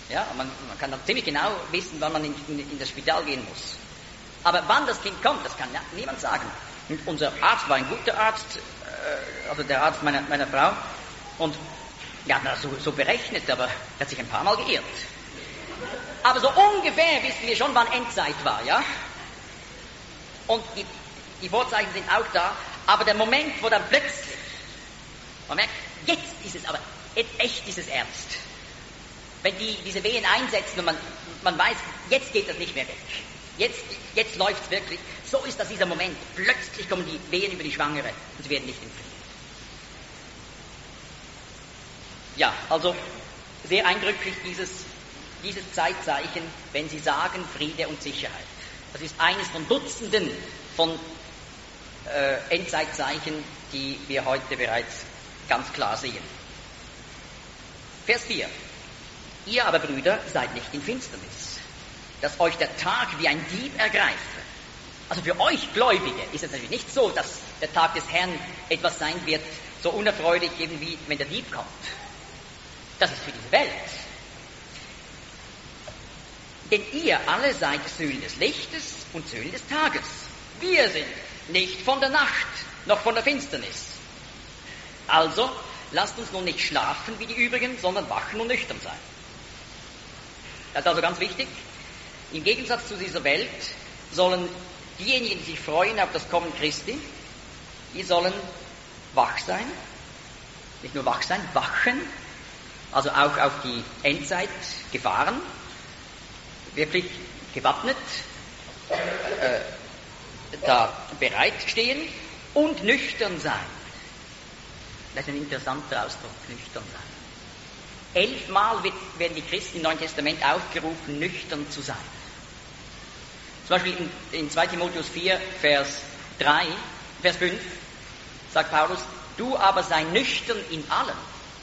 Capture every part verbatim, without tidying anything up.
Ja, man, man kann dann ziemlich genau wissen, wann man in, in, in das Spital gehen muss. Aber wann das Kind kommt, das kann ja niemand sagen. Und unser Arzt war ein guter Arzt, äh, also der Arzt meiner, meiner Frau, und er hat das so, so berechnet, aber er hat sich ein paar Mal geirrt. Aber so ungefähr wissen wir schon, wann Endzeit war, ja? Und die, die Vorzeichen sind auch da, aber der Moment, wo dann plötzlich, man merkt, jetzt ist es aber, echt ist es ernst. Wenn die, diese Wehen einsetzen und man, man weiß, jetzt geht das nicht mehr weg. Jetzt, jetzt läuft es wirklich. So ist das dieser Moment. Plötzlich kommen die Wehen über die Schwangere und sie werden nicht entfliehen. Ja, also sehr eindrücklich dieses, dieses Zeitzeichen, wenn Sie sagen Friede und Sicherheit. Das ist eines von Dutzenden von äh, Endzeitzeichen, die wir heute bereits ganz klar sehen. Vers vier. Ihr aber, Brüder, seid nicht in Finsternis, dass euch der Tag wie ein Dieb ergreife. Also für euch Gläubige ist es natürlich nicht so, dass der Tag des Herrn etwas sein wird, so unerfreulich eben wie wenn der Dieb kommt. Das ist für diese Welt. Denn ihr alle seid Söhne des Lichtes und Söhne des Tages. Wir sind nicht von der Nacht, noch von der Finsternis. Also, lasst uns nun nicht schlafen wie die übrigen, sondern wachen und nüchtern sein. Das ist also ganz wichtig. Im Gegensatz zu dieser Welt sollen diejenigen, die sich freuen auf das Kommen Christi, die sollen wach sein. Nicht nur wach sein, wachen. Also auch auf die Endzeitgefahren. Wirklich gewappnet, äh, da bereitstehen und nüchtern sein. Das ist ein interessanter Ausdruck, nüchtern sein. Elfmal wird, werden die Christen im Neuen Testament aufgerufen, nüchtern zu sein. Zum Beispiel in, in zweiter Timotheus vier, Vers drei, Vers fünf, sagt Paulus, du aber sei nüchtern in allem.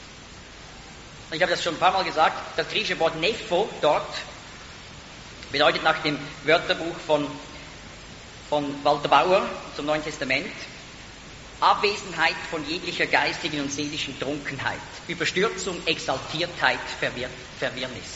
Ich habe das schon ein paar Mal gesagt, das griechische Wort Nepho dort bedeutet nach dem Wörterbuch von, von Walter Bauer zum Neuen Testament Abwesenheit von jeglicher geistigen und seelischen Trunkenheit, Überstürzung, Exaltiertheit, Verwirr- Verwirrnis.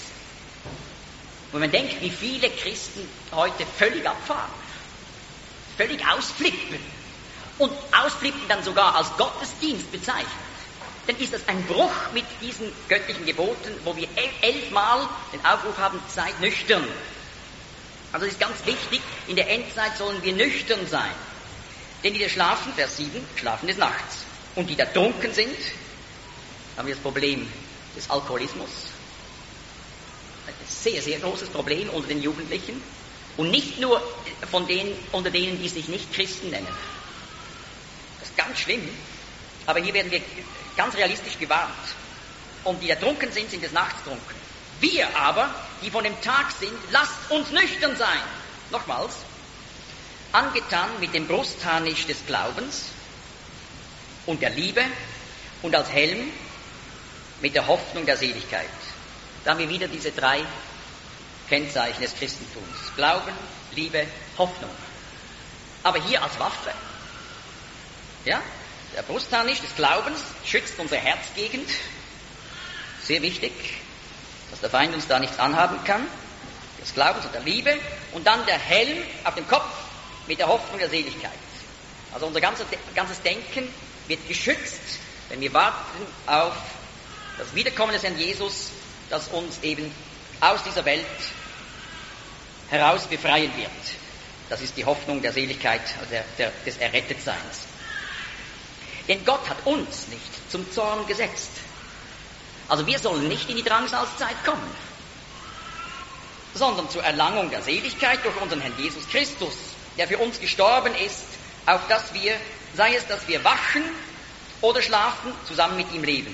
Und man denkt, wie viele Christen heute völlig abfahren, völlig ausflippen und ausflippen dann sogar als Gottesdienst bezeichnet. Dann ist das ein Bruch mit diesen göttlichen Geboten, wo wir elfmal den Aufruf haben, seid nüchtern. Also es ist ganz wichtig, in der Endzeit sollen wir nüchtern sein. Denn die, die schlafen, Vers sieben, schlafen des Nachts. Und die, die trunken sind, haben wir das Problem des Alkoholismus. Ein sehr, sehr großes Problem unter den Jugendlichen. Und nicht nur von denen, unter denen, die sich nicht Christen nennen. Das ist ganz schlimm. Aber hier werden wir ganz realistisch gewarnt. Und die, die trunken sind, sind des Nachts trunken. Wir aber, die von dem Tag sind, lasst uns nüchtern sein. Nochmals. Angetan mit dem Brustharnisch des Glaubens und der Liebe und als Helm mit der Hoffnung der Seligkeit. Da haben wir wieder diese drei Kennzeichen des Christentums. Glauben, Liebe, Hoffnung. Aber hier als Waffe. Ja? Der Brustharnisch des Glaubens schützt unsere Herzgegend. Sehr wichtig, dass der Feind uns da nichts anhaben kann. Des Glaubens und der Liebe. Und dann der Helm auf dem Kopf mit der Hoffnung der Seligkeit. Also unser ganzes, ganzes Denken wird geschützt, wenn wir warten auf das Wiederkommen des Herrn Jesus, das uns eben aus dieser Welt heraus befreien wird. Das ist die Hoffnung der Seligkeit, also der, der, des Errettetseins. Denn Gott hat uns nicht zum Zorn gesetzt. Also wir sollen nicht in die Drangsalzzeit kommen, sondern zur Erlangung der Seligkeit durch unseren Herrn Jesus Christus, der für uns gestorben ist, auf dass wir, sei es, dass wir wachen oder schlafen, zusammen mit ihm leben.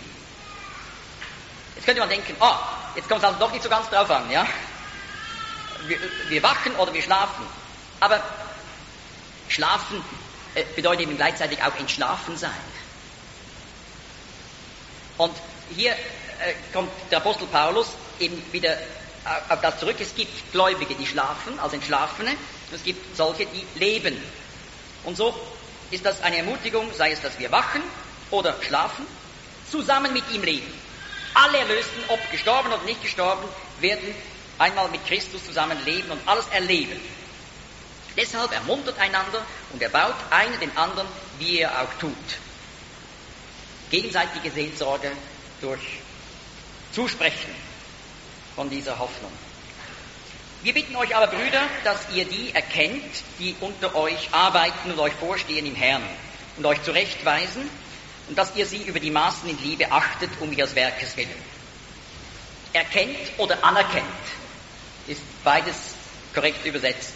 Jetzt könnte man denken, ah, oh, jetzt kommt es also doch nicht so ganz drauf an, ja? Wir, wir wachen oder wir schlafen. Aber schlafen äh, bedeutet eben gleichzeitig auch entschlafen sein. Und hier äh, kommt der Apostel Paulus eben wieder auf das zurück. Es gibt Gläubige, die schlafen, als Entschlafene, und es gibt solche, die leben. Und so ist das eine Ermutigung, sei es, dass wir wachen oder schlafen, zusammen mit ihm leben. Alle Erlösten, ob gestorben oder nicht gestorben, werden einmal mit Christus zusammen leben und alles erleben. Deshalb ermuntert einander und erbaut einer den anderen, wie er auch tut. Gegenseitige Seelsorge durch Zusprechen von dieser Hoffnung. Wir bitten euch aber, Brüder, dass ihr die erkennt, die unter euch arbeiten und euch vorstehen im Herrn und euch zurechtweisen und dass ihr sie über die Maßen in Liebe achtet, um ihres Werkes willen. Erkennt oder anerkennt ist beides korrekt übersetzt.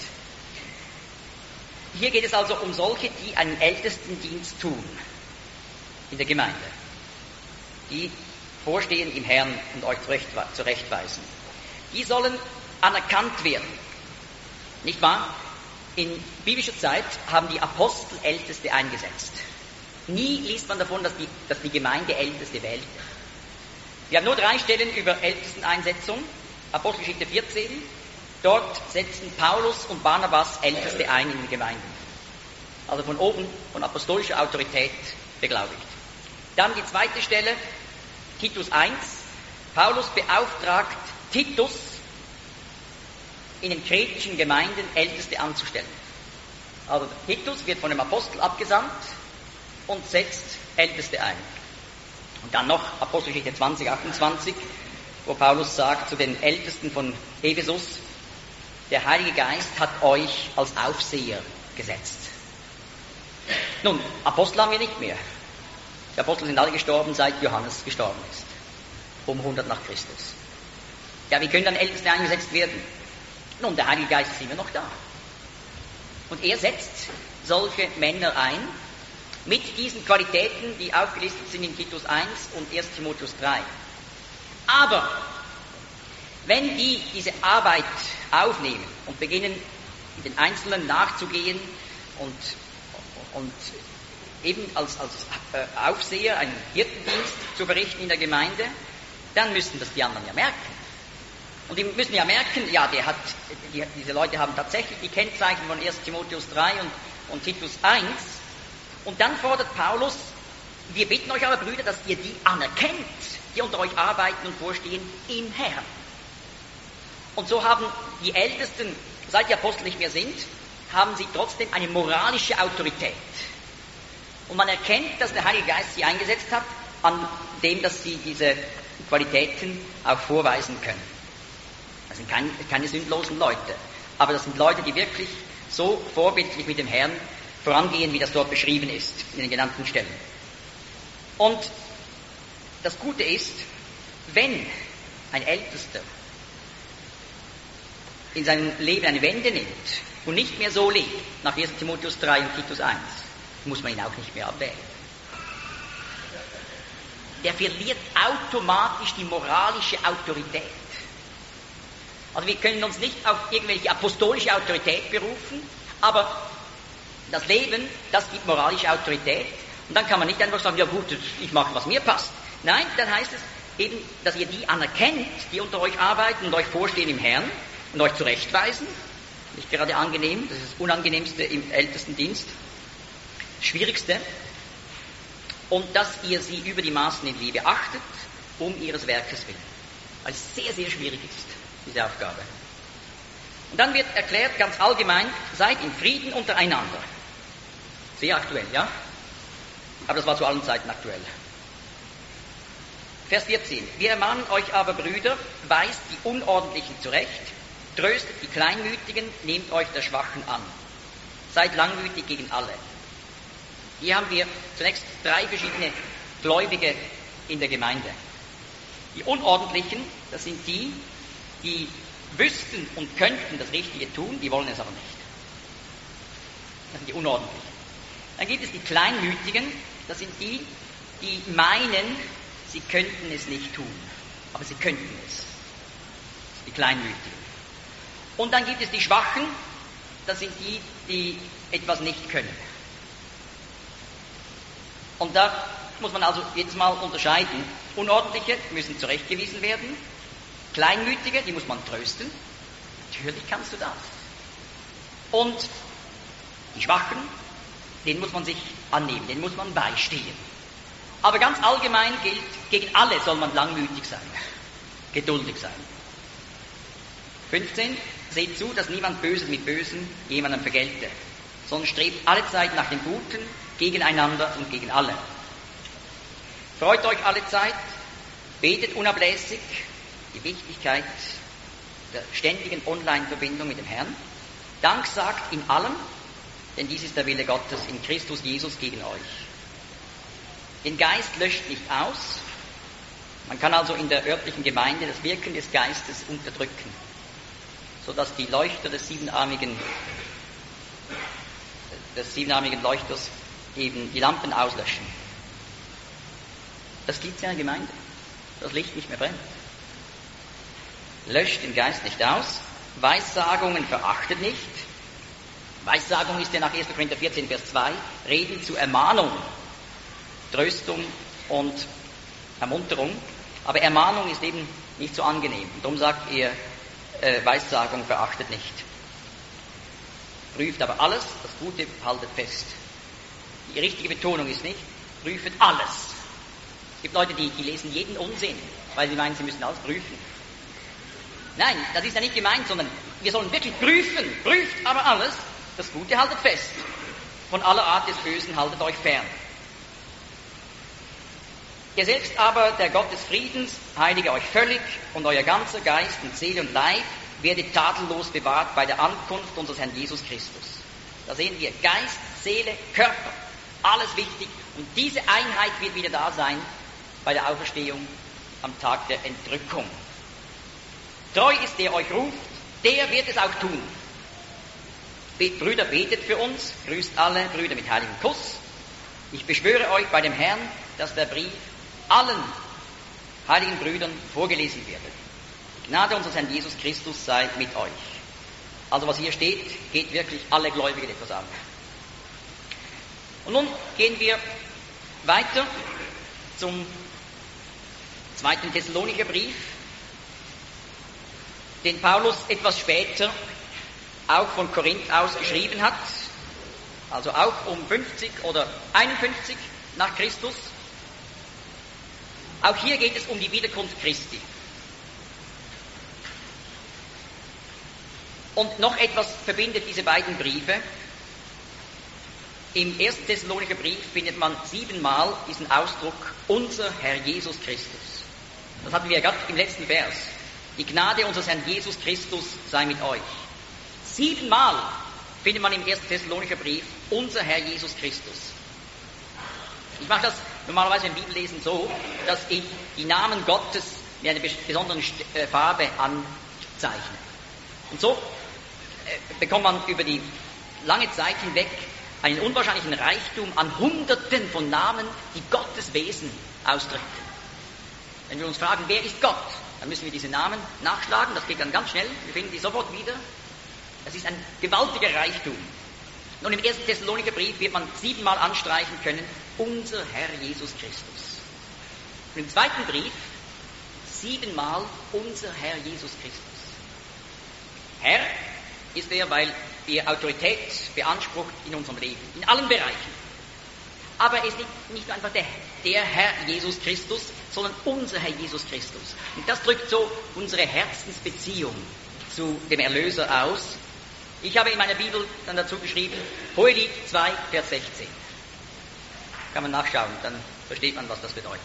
Hier geht es also um solche, die einen Ältestendienst tun in der Gemeinde, die vorstehen im Herrn und euch zurechtweisen. Die sollen anerkannt werden. Nicht wahr? In biblischer Zeit haben die Apostel Älteste eingesetzt. Nie liest man davon, dass die, dass die Gemeinde Älteste wählte. Wir haben nur drei Stellen über Ältesteneinsetzung. Apostelgeschichte vierzehn. Dort setzen Paulus und Barnabas Älteste ein in den Gemeinden. Also von oben, von apostolischer Autorität beglaubigt. Dann die zweite Stelle, Titus eins. Paulus beauftragt Titus, in den kretischen Gemeinden Älteste anzustellen. Also Titus wird von dem Apostel abgesandt und setzt Älteste ein. Und dann noch Apostelgeschichte zwanzig, achtundzwanzig, wo Paulus sagt zu den Ältesten von Ephesus, der Heilige Geist hat euch als Aufseher gesetzt. Nun, Apostel haben wir nicht mehr. Die Apostel sind alle gestorben, seit Johannes gestorben ist. Um hundert nach Christus. Ja, wie können dann Älteste eingesetzt werden? Nun, der Heilige Geist ist immer noch da. Und er setzt solche Männer ein, mit diesen Qualitäten, die aufgelistet sind in Titus eins und erster Timotheus drei. Aber wenn die diese Arbeit aufnehmen und beginnen, den Einzelnen nachzugehen und, und eben als, als Aufseher einen Hirtendienst zu verrichten in der Gemeinde, dann müssten das die anderen ja merken. Und die müssen ja merken, ja, der hat, die, diese Leute haben tatsächlich die Kennzeichen von erster Timotheus drei und, und Titus eins. Und dann fordert Paulus, wir bitten euch aber, Brüder, dass ihr die anerkennt, die unter euch arbeiten und vorstehen im Herrn. Und so haben die Ältesten, seit die Apostel nicht mehr sind, haben sie trotzdem eine moralische Autorität. Und man erkennt, dass der Heilige Geist sie eingesetzt hat, an dem, dass sie diese Qualitäten auch vorweisen können. Das sind keine, keine sündlosen Leute, aber das sind Leute, die wirklich so vorbildlich mit dem Herrn vorangehen, wie das dort beschrieben ist, in den genannten Stellen. Und das Gute ist, wenn ein Ältester in seinem Leben eine Wende nimmt und nicht mehr so lebt, nach erster Timotheus drei und Titus eins, muss man ihn auch nicht mehr abwählen. Der verliert automatisch die moralische Autorität. Also wir können uns nicht auf irgendwelche apostolische Autorität berufen, aber das Leben, das gibt moralische Autorität. Und dann kann man nicht einfach sagen, ja gut, ich mache, was mir passt. Nein, dann heißt es eben, dass ihr die anerkennt, die unter euch arbeiten und euch vorstehen im Herrn und euch zurechtweisen. Nicht gerade angenehm, das ist das Unangenehmste im Ältestendienst. Das Schwierigste. Und dass ihr sie über die Maßen in Liebe achtet, um ihres Werkes willen. Weil es sehr, sehr schwierig ist, diese Aufgabe. Und dann wird erklärt, ganz allgemein, seid in Frieden untereinander. Sehr aktuell, ja? Aber das war zu allen Zeiten aktuell. Vers vierzehn. Wir ermahnen euch aber, Brüder, weist die Unordentlichen zurecht, tröstet die Kleinmütigen, nehmt euch der Schwachen an. Seid langmütig gegen alle. Hier haben wir zunächst drei verschiedene Gläubige in der Gemeinde. Die Unordentlichen, das sind die, die wüssten und könnten das Richtige tun, die wollen es aber nicht. Das sind die Unordentlichen. Dann gibt es die Kleinmütigen, das sind die, die meinen, sie könnten es nicht tun, aber sie könnten es. Die Kleinmütigen. Und dann gibt es die Schwachen, das sind die, die etwas nicht können. Und da muss man also jetzt mal unterscheiden. Unordentliche müssen zurechtgewiesen werden. Kleinmütige, die muss man trösten. Natürlich kannst du das. Und die Schwachen, denen muss man sich annehmen, denen muss man beistehen. Aber ganz allgemein gilt, gegen alle soll man langmütig sein, geduldig sein. fünfzehn. Seht zu, dass niemand Böses mit Bösem jemandem vergelte, sondern strebt allezeit nach dem Guten, gegeneinander und gegen alle. Freut euch allezeit, betet unablässig, die Wichtigkeit der ständigen Online-Verbindung mit dem Herrn. Dank sagt in allem, denn dies ist der Wille Gottes in Christus Jesus gegen euch. Den Geist löscht nicht aus. Man kann also in der örtlichen Gemeinde das Wirken des Geistes unterdrücken, sodass die Leuchter des siebenarmigen, des siebenarmigen Leuchters eben die Lampen auslöschen. Das gibt es ja in der Gemeinde, das Licht nicht mehr brennt. Löscht den Geist nicht aus, Weissagungen verachtet nicht. Weissagung ist ja nach erster Korinther vierzehn, Vers zwei, Reden zur Ermahnung, Tröstung und Ermunterung. Aber Ermahnung ist eben nicht so angenehm. Und darum sagt er, äh, Weissagung verachtet nicht. Prüft aber alles, das Gute haltet fest. Die richtige Betonung ist nicht, prüft alles. Es gibt Leute, die, die lesen jeden Unsinn, weil sie meinen, sie müssen alles prüfen. Nein, das ist ja nicht gemeint, sondern wir sollen wirklich prüfen. Prüft aber alles, das Gute haltet fest. Von aller Art des Bösen haltet euch fern. Ihr selbst aber, der Gott des Friedens, heilige euch völlig und euer ganzer Geist und Seele und Leib werdet tadellos bewahrt bei der Ankunft unseres Herrn Jesus Christus. Da sehen wir Geist, Seele, Körper, alles wichtig. Und diese Einheit wird wieder da sein bei der Auferstehung am Tag der Entrückung. Treu ist der euch ruft, der wird es auch tun. Be- Brüder, betet für uns, grüßt alle Brüder mit heiligem Kuss. Ich beschwöre euch bei dem Herrn, dass der Brief allen heiligen Brüdern vorgelesen wird. Die Gnade unseres Herrn Jesus Christus sei mit euch. Also was hier steht, geht wirklich alle Gläubigen etwas an. Und nun gehen wir weiter zum zweiten Thessalonicher Brief, den Paulus etwas später auch von Korinth aus geschrieben hat, also auch um fünfzig oder einundfünfzig nach Christus. Auch hier geht es um die Wiederkunft Christi. Und noch etwas verbindet diese beiden Briefe. Im ersten Thessalonicher Brief findet man siebenmal diesen Ausdruck, unser Herr Jesus Christus. Das hatten wir ja gerade im letzten Vers. Die Gnade unseres Herrn Jesus Christus sei mit euch. Siebenmal findet man im ersten Thessalonicher Brief, unser Herr Jesus Christus. Ich mache das normalerweise im Bibellesen so, dass ich die Namen Gottes mit einer besonderen Farbe anzeichne. Und so bekommt man über die lange Zeit hinweg einen unwahrscheinlichen Reichtum an Hunderten von Namen, die Gottes Wesen ausdrücken. Wenn wir uns fragen, wer ist Gott, dann müssen wir diese Namen nachschlagen, das geht dann ganz schnell, wir finden die sofort wieder. Das ist ein gewaltiger Reichtum. Nun, im ersten Thessalonicher Brief wird man siebenmal anstreichen können, unser Herr Jesus Christus. Und im zweiten Brief siebenmal unser Herr Jesus Christus. Herr ist er, weil er Autorität beansprucht in unserem Leben, in allen Bereichen. Aber er ist nicht, nicht nur einfach der, der Herr Jesus Christus, sondern unser Herr Jesus Christus. Und das drückt so unsere Herzensbeziehung zu dem Erlöser aus. Ich habe in meiner Bibel dann dazu geschrieben, Hohelied zwei, Vers sechzehn. Kann man nachschauen, dann versteht man, was das bedeutet.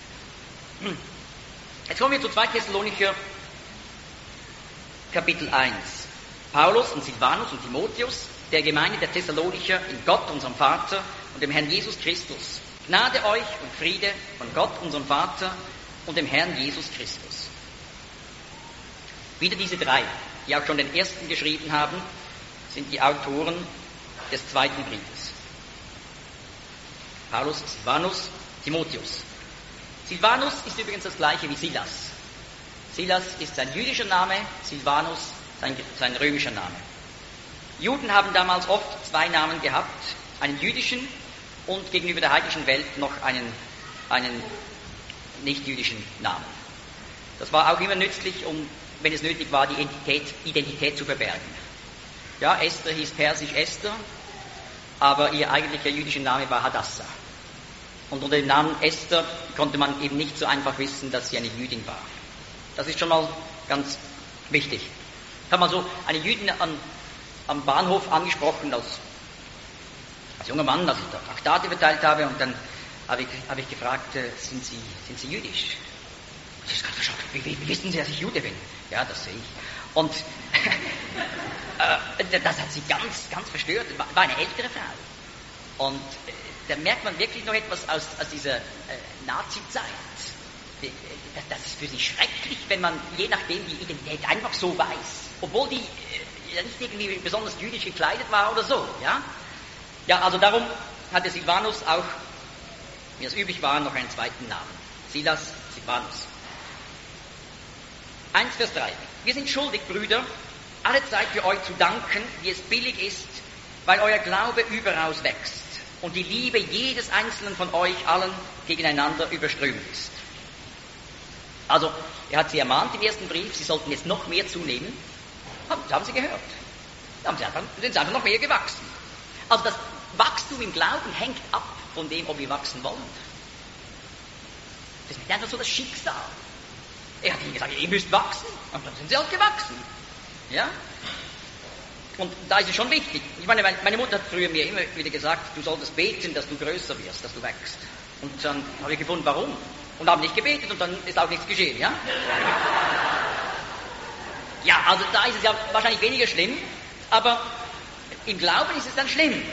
Jetzt kommen wir zu zweiten Thessalonicher, Kapitel eins. Paulus und Silvanus und Timotheus, der Gemeinde der Thessalonicher in Gott, unserem Vater, und dem Herrn Jesus Christus. Gnade euch und Friede von Gott, unserem Vater, und dem Herrn Jesus Christus. Wieder diese drei, die auch schon den ersten geschrieben haben, sind die Autoren des zweiten Briefes. Paulus, Silvanus, Timotheus. Silvanus ist übrigens das gleiche wie Silas. Silas ist sein jüdischer Name, Silvanus sein, sein römischer Name. Juden haben damals oft zwei Namen gehabt, einen jüdischen und gegenüber der heidnischen Welt noch einen, einen nicht-jüdischen Namen. Das war auch immer nützlich, um, wenn es nötig war, die Identität, Identität zu verbergen. Ja, Esther hieß persisch Esther, aber ihr eigentlicher jüdischer Name war Hadassah. Und unter dem Namen Esther konnte man eben nicht so einfach wissen, dass sie eine Jüdin war. Das ist schon mal ganz wichtig. Ich habe mal so eine Jüdin an, am Bahnhof angesprochen, als, als junger Mann, als ich da Traktate verteilt habe, und dann habe ich, habe ich gefragt, äh, sind, Sie, sind Sie jüdisch? Sie ist ganz verschockt. Wie, wie, wie wissen Sie, dass ich Jude bin? Ja, das sehe ich. Und äh, das hat sie ganz, ganz verstört. War eine ältere Frau. Und äh, da merkt man wirklich noch etwas aus, aus dieser äh, Nazi-Zeit. Das, das ist für sie schrecklich, wenn man je nachdem die Identität einfach so weiß. Obwohl die äh, nicht irgendwie besonders jüdisch gekleidet war oder so. Ja, ja, also darum hatte Silvanus auch, wie es üblich war, noch einen zweiten Namen. Silas Silvanus. eins Vers drei. Wir sind schuldig, Brüder, alle Zeit für euch zu danken, wie es billig ist, weil euer Glaube überaus wächst und die Liebe jedes Einzelnen von euch allen gegeneinander überströmt ist. Also, er hat sie ermahnt im ersten Brief, sie sollten jetzt noch mehr zunehmen. Das haben sie gehört. Da haben sie einfach, sind sie einfach noch mehr gewachsen. Also das Wachstum im Glauben hängt ab von dem, ob wir wachsen wollen. Das ist nicht einfach so das Schicksal. Er hat ihnen gesagt, ihr müsst wachsen. Und dann sind sie halt gewachsen. Ja? Und da ist es schon wichtig. Ich meine, meine Mutter hat früher mir immer wieder gesagt, du solltest beten, dass du größer wirst, dass du wächst. Und dann habe ich gefunden, warum? Und habe nicht gebetet und dann ist auch nichts geschehen, ja? Ja, also da ist es ja wahrscheinlich weniger schlimm, aber im Glauben ist es dann schlimm.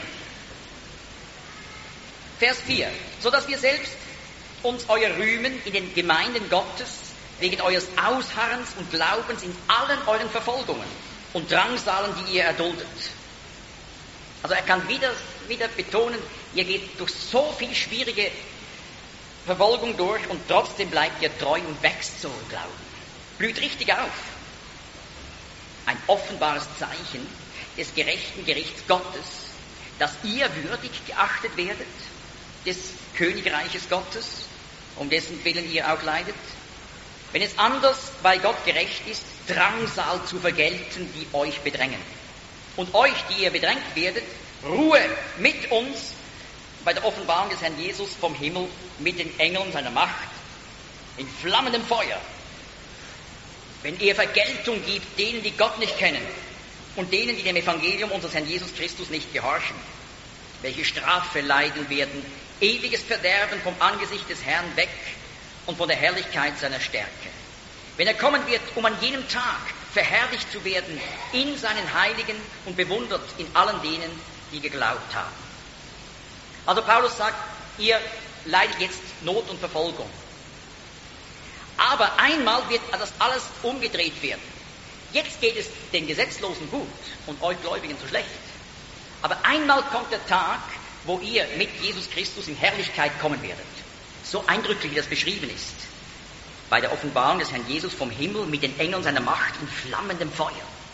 Vers vier. So dass wir selbst uns euer rühmen in den Gemeinden Gottes, wegen eures Ausharrens und Glaubens in allen euren Verfolgungen und Drangsalen, die ihr erduldet. Also er kann wieder, wieder betonen, ihr geht durch so viel schwierige Verfolgung durch und trotzdem bleibt ihr treu und wächst so im Glauben. Blüht richtig auf. Ein offenbares Zeichen des gerechten Gerichts Gottes, dass ihr würdig geachtet werdet des Königreiches Gottes, um dessen Willen ihr auch leidet. Wenn es anders bei Gott gerecht ist, Drangsal zu vergelten, die euch bedrängen. Und euch, die ihr bedrängt werdet, Ruhe mit uns bei der Offenbarung des Herrn Jesus vom Himmel mit den Engeln seiner Macht in flammendem Feuer. Wenn er Vergeltung gibt denen, die Gott nicht kennen und denen, die dem Evangelium unseres Herrn Jesus Christus nicht gehorchen, welche Strafe leiden werden, ewiges Verderben vom Angesicht des Herrn weg und von der Herrlichkeit seiner Stärke. Wenn er kommen wird, um an jenem Tag verherrlicht zu werden in seinen Heiligen und bewundert in allen denen, die geglaubt haben. Also Paulus sagt, ihr leidet jetzt Not und Verfolgung. Aber einmal wird das alles umgedreht werden. Jetzt geht es den Gesetzlosen gut und euch Gläubigen so schlecht. Aber einmal kommt der Tag, wo ihr mit Jesus Christus in Herrlichkeit kommen werdet. So eindrücklich, wie das beschrieben ist. Bei der Offenbarung des Herrn Jesus vom Himmel mit den Engeln seiner Macht in flammendem Feuer.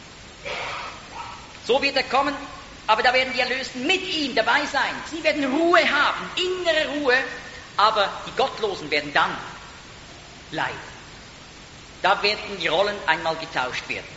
So wird er kommen, aber da werden die Erlösten mit ihm dabei sein. Sie werden Ruhe haben, innere Ruhe, aber die Gottlosen werden dann leiden. Da werden die Rollen einmal getauscht werden.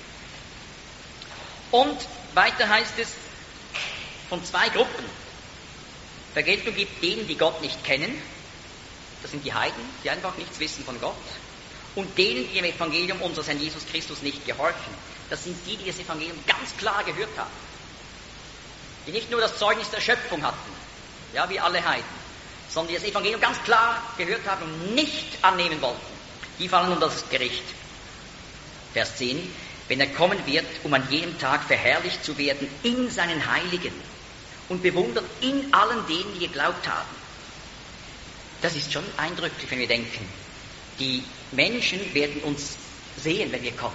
Und weiter heißt es von zwei Gruppen. Vergeltung gibt denen, die Gott nicht kennen. Das sind die Heiden, die einfach nichts wissen von Gott. Und denen, die dem Evangelium unseres Herrn Jesus Christus nicht gehorchen. Das sind die, die das Evangelium ganz klar gehört haben. Die nicht nur das Zeugnis der Schöpfung hatten, ja, wie alle Heiden, sondern die das Evangelium ganz klar gehört haben und nicht annehmen wollten. Die fallen unter das Gericht. Vers zehn. Wenn er kommen wird, um an jenem Tag verherrlicht zu werden in seinen Heiligen und bewundert in allen denen, die geglaubt haben. Das ist schon eindrücklich, wenn wir denken, die Menschen werden uns sehen, wenn wir kommen.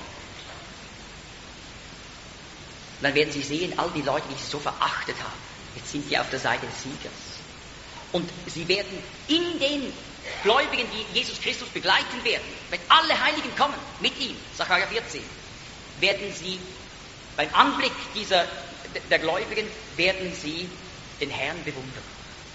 Dann werden sie sehen, all die Leute, die sie so verachtet haben, jetzt sind sie auf der Seite des Siegers. Und sie werden in den Gläubigen, die Jesus Christus begleiten werden, wenn alle Heiligen kommen, mit ihm, Sacharja vierzehn, werden sie beim Anblick dieser, der Gläubigen, werden sie den Herrn bewundern.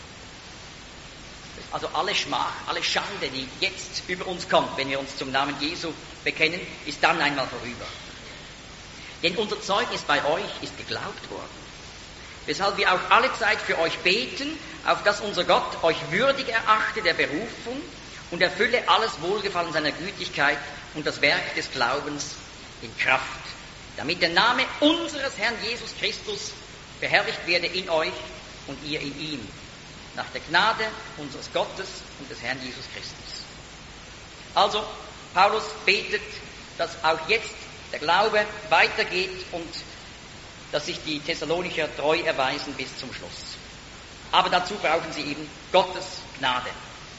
Also alle Schmach, alle Schande, die jetzt über uns kommt, wenn wir uns zum Namen Jesu bekennen, ist dann einmal vorüber. Denn unser Zeugnis bei euch ist geglaubt worden. weshalb wir auch alle Zeit für euch beten, auf dass unser Gott euch würdig erachte der Berufung und erfülle alles Wohlgefallen seiner Gütigkeit und das Werk des Glaubens in Kraft, damit der Name unseres Herrn Jesus Christus verherrlicht werde in euch und ihr in ihm, nach der Gnade unseres Gottes und des Herrn Jesus Christus. Also, Paulus betet, dass auch jetzt der Glaube weitergeht und dass sich die Thessalonicher treu erweisen bis zum Schluss. Aber dazu brauchen sie eben Gottes Gnade.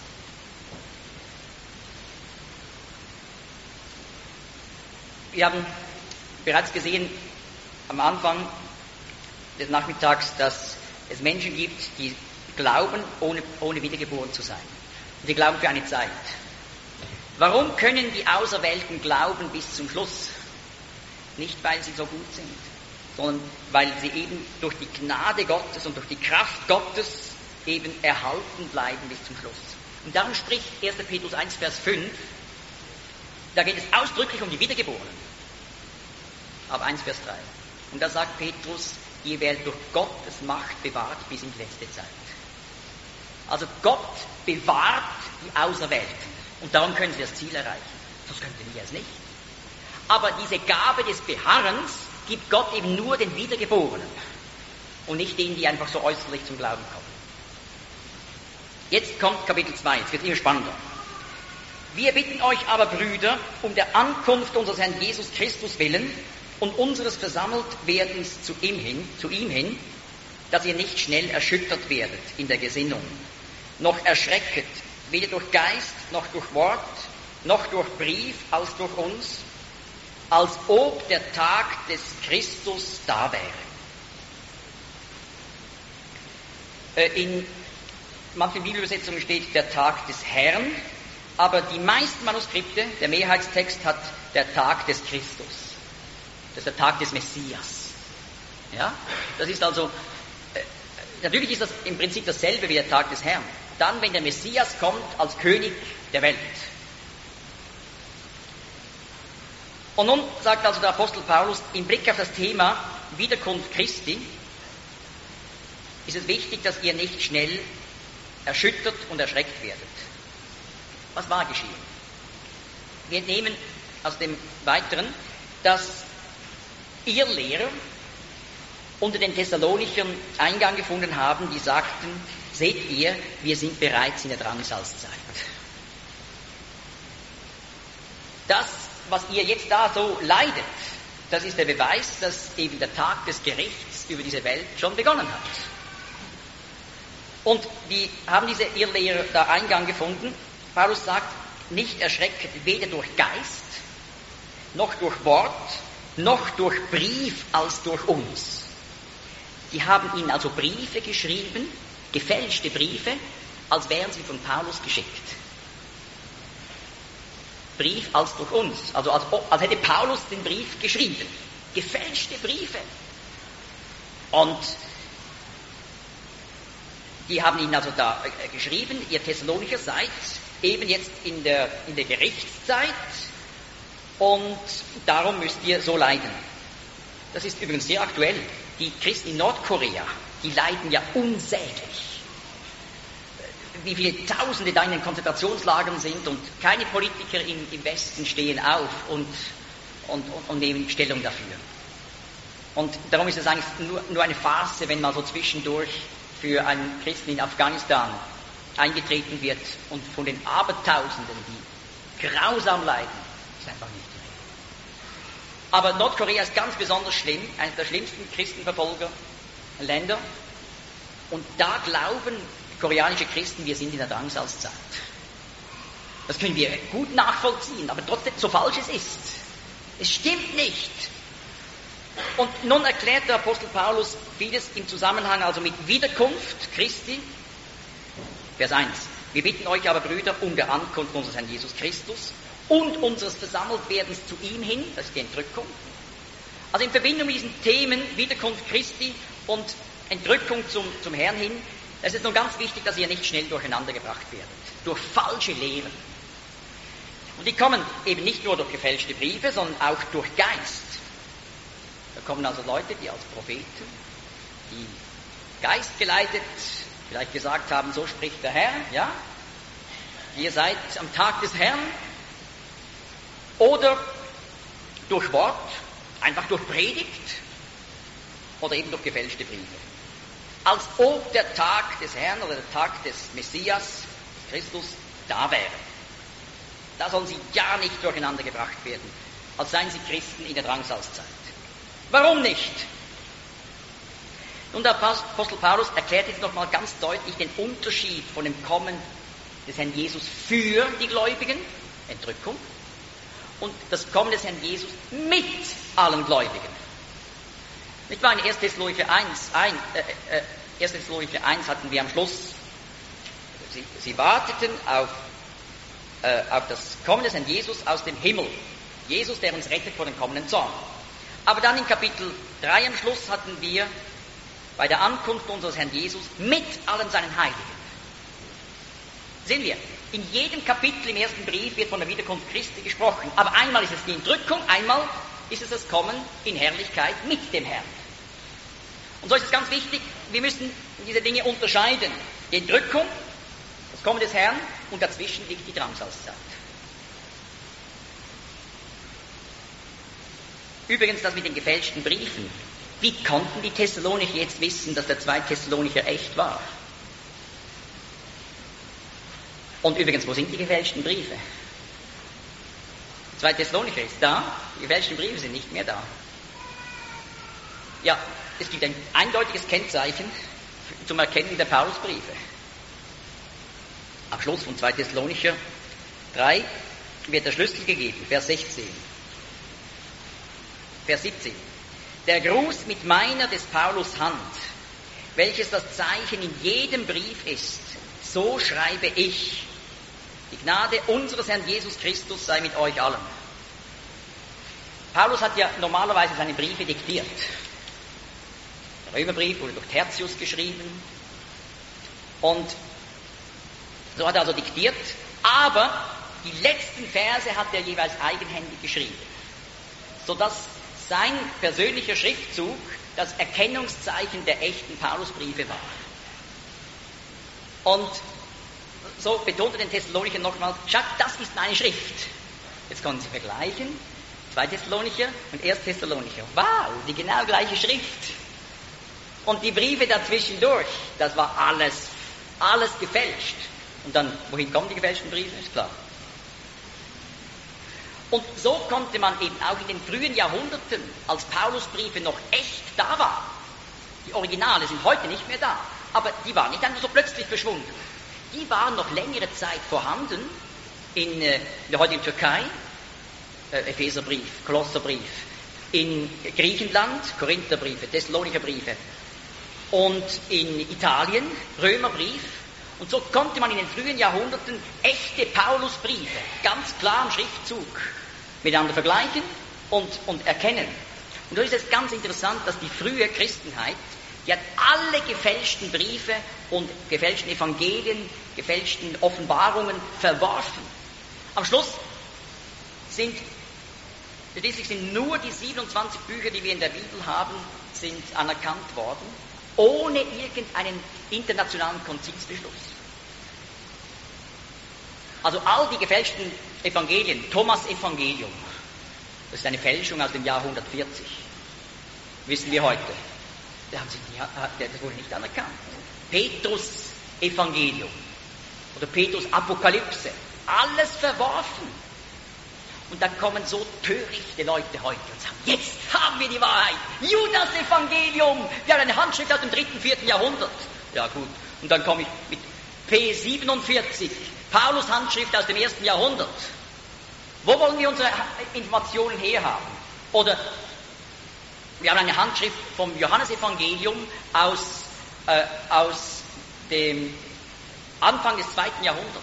Wir haben bereits gesehen am Anfang des Nachmittags, dass es Menschen gibt, die glauben, ohne, ohne wiedergeboren zu sein. Und die glauben für eine Zeit. Warum können die Auserwählten glauben bis zum Schluss? Nicht, weil sie so gut sind, sondern weil sie eben durch die Gnade Gottes und durch die Kraft Gottes eben erhalten bleiben bis zum Schluss. Und darum spricht erster Petrus eins, Vers fünf, da geht es ausdrücklich um die Wiedergeborenen. Aber eins, Vers drei. Und da sagt Petrus, ihr werdet durch Gottes Macht bewahrt bis in die letzte Zeit. Also Gott bewahrt die Auserwählten. Und darum können sie das Ziel erreichen. Das könnten wir es nicht. Aber diese Gabe des Beharrens gibt Gott eben nur den Wiedergeborenen. Und nicht denen, die einfach so äußerlich zum Glauben kommen. Jetzt kommt Kapitel zwei. Es wird immer spannender. Wir bitten euch aber, Brüder, um der Ankunft unseres Herrn Jesus Christus willen und unseres Versammeltwerdens zu ihm hin, zu ihm hin, dass ihr nicht schnell erschüttert werdet in der Gesinnung, noch erschrecket, weder durch Geist, noch durch Wort, noch durch Brief, als durch uns, als ob der Tag des Christus da wäre. In manchen Bibelübersetzungen steht der Tag des Herrn, aber die meisten Manuskripte, der Mehrheitstext hat der Tag des Christus. Das ist der Tag des Messias. Ja? Das ist also, äh, natürlich ist das im Prinzip dasselbe wie der Tag des Herrn. Dann, wenn der Messias kommt als König der Welt. Und nun sagt also der Apostel Paulus, im Blick auf das Thema Wiederkunft Christi, ist es wichtig, dass ihr nicht schnell erschüttert und erschreckt werdet. Was war geschehen? Wir nehmen aus dem Weiteren, dass ihr Lehrer unter den Thessalonichern Eingang gefunden haben, die sagten, seht ihr, wir sind bereits in der Drangsalzzeit. Das, was ihr jetzt da so leidet, das ist der Beweis, dass eben der Tag des Gerichts über diese Welt schon begonnen hat. Und die haben diese Irrlehrer da Eingang gefunden. Paulus sagt, nicht erschrecket weder durch Geist, noch durch Wort, noch durch Brief als durch uns. Die haben ihnen also Briefe geschrieben, gefälschte Briefe, als wären sie von Paulus geschickt. Brief als durch uns, also als, als hätte Paulus den Brief geschrieben. Gefälschte Briefe. Und die haben ihnen also da geschrieben, ihr Thessalonicher seid eben jetzt in der, in der Gerichtszeit und darum müsst ihr so leiden. Das ist übrigens sehr aktuell. Die Christen in Nordkorea, die leiden ja unsäglich. Wie viele Tausende da in den Konzentrationslagern sind und keine Politiker im, im Westen stehen auf und, und, und, und nehmen Stellung dafür. Und darum ist es eigentlich nur, nur eine Farce, wenn mal so zwischendurch für einen Christen in Afghanistan eingetreten wird und von den Abertausenden, die grausam leiden, ist einfach nicht zu reden. Aber Nordkorea ist ganz besonders schlimm, eines der schlimmsten Christenverfolgerländer. Und da glauben koreanische Christen, wir sind in der Drangsalzzeit. Das können wir gut nachvollziehen, aber trotzdem, so falsch es ist. Es stimmt nicht. Und nun erklärt der Apostel Paulus vieles im Zusammenhang also mit Wiederkunft Christi. Vers eins. Wir bitten euch aber, Brüder, um der Ankunft unseres Herrn Jesus Christus und unseres Versammeltwerdens zu ihm hin, das ist die Entrückung. Also in Verbindung mit diesen Themen Wiederkunft Christi und Entrückung zum, zum Herrn hin, es ist nun ganz wichtig, dass ihr nicht schnell durcheinander gebracht werdet. Durch falsche Lehren. Und die kommen eben nicht nur durch gefälschte Briefe, sondern auch durch Geist. Da kommen also Leute, die als Propheten, die Geist geleitet, vielleicht gesagt haben, so spricht der Herr, ja? Ihr seid am Tag des Herrn. Oder durch Wort, einfach durch Predigt oder eben durch gefälschte Briefe. Als ob der Tag des Herrn oder der Tag des Messias, Christus, da wäre. Da sollen sie ja nicht durcheinander gebracht werden, als seien sie Christen in der Drangsalzzeit. Warum nicht? Nun, der Apostel Paulus erklärt jetzt nochmal ganz deutlich den Unterschied von dem Kommen des Herrn Jesus für die Gläubigen, Entrückung, und das Kommen des Herrn Jesus mit allen Gläubigen. Nicht wahr? In erster Thessalonicher eins, ein, äh, äh, erster Thessalonicher eins hatten wir am Schluss, sie, sie warteten auf, äh, auf das Kommen des Herrn Jesus aus dem Himmel. Jesus, der uns rettet vor dem kommenden Zorn. Aber dann in Kapitel drei am Schluss hatten wir bei der Ankunft unseres Herrn Jesus mit allen seinen Heiligen. Sehen wir, in jedem Kapitel im ersten Brief wird von der Wiederkunft Christi gesprochen. Aber einmal ist es die Entrückung, einmal ist es das Kommen in Herrlichkeit mit dem Herrn. Und so ist es ganz wichtig, wir müssen diese Dinge unterscheiden. Die Entrückung, das Kommen des Herrn, und dazwischen liegt die Drangsalzzeit. Übrigens das mit den gefälschten Briefen. Wie konnten die Thessalonicher jetzt wissen, dass der zweite Thessalonicher echt war? Und übrigens, wo sind die gefälschten Briefe? Der zweite Thessalonicher ist da, die gefälschten Briefe sind nicht mehr da. Ja, es gibt ein eindeutiges Kennzeichen zum Erkennen der Paulusbriefe. Am Schluss von zweiter Thessalonicher drei wird der Schlüssel gegeben, Vers sechzehn. Vers siebzehn. Der Gruß mit meiner des Paulus Hand, welches das Zeichen in jedem Brief ist, so schreibe ich. Die Gnade unseres Herrn Jesus Christus sei mit euch allen. Paulus hat ja normalerweise seine Briefe diktiert. Der Römerbrief wurde durch Tertius geschrieben. Und so hat er also diktiert, aber die letzten Verse hat er jeweils eigenhändig geschrieben, sodass sein persönlicher Schriftzug das Erkennungszeichen der echten Paulusbriefe war. Und so betonte den Thessalonicher nochmals, schaut, das ist meine Schrift. Jetzt können Sie vergleichen, zwei Thessalonicher und erst Thessalonicher. Wow, die genau gleiche Schrift. Und die Briefe dazwischen durch, das war alles, alles gefälscht. Und dann, wohin kommen die gefälschten Briefe? Ist klar. Und so konnte man eben auch in den frühen Jahrhunderten, als Paulusbriefe noch echt da waren, die Originale sind heute nicht mehr da, aber die waren nicht einfach so plötzlich verschwunden. Die waren noch längere Zeit vorhanden in, äh, in der heutigen Türkei, äh, Epheserbrief, Kolosserbrief, in Griechenland, Korintherbriefe, Thessalonicher Briefe und in Italien, Römerbrief. Und so konnte man in den frühen Jahrhunderten echte Paulusbriefe ganz klar im Schriftzug miteinander vergleichen und, und erkennen. Und da ist es ganz interessant, dass die frühe Christenheit, die hat alle gefälschten Briefe und gefälschten Evangelien, gefälschten Offenbarungen verworfen. Am Schluss sind, schließlich sind nur die siebenundzwanzig Bücher, die wir in der Bibel haben, sind anerkannt worden, ohne irgendeinen internationalen Konzilsbeschluss. Also all die gefälschten Evangelien, Thomas Evangelium, das ist eine Fälschung aus dem Jahr hundertvierzig, wissen wir heute. Das wurde nicht anerkannt. Petrus Evangelium oder Petrus Apokalypse, alles verworfen. Und dann kommen so törichte Leute heute und sagen, jetzt haben wir die Wahrheit. Judas Evangelium, wir haben eine Handschrift aus dem dritten, vierten Jahrhundert. Ja gut, und dann komme ich mit P siebenundvierzig, Paulus Handschrift aus dem ersten Jahrhundert. Wo wollen wir unsere Informationen herhaben? Oder wir haben eine Handschrift vom Johannesevangelium aus, äh, aus dem Anfang des zweiten Jahrhunderts.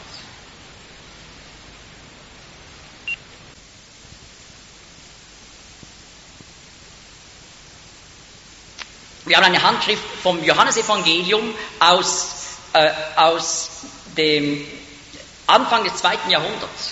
Wir haben eine Handschrift vom Johannesevangelium aus, äh, aus dem Anfang des zweiten Jahrhunderts.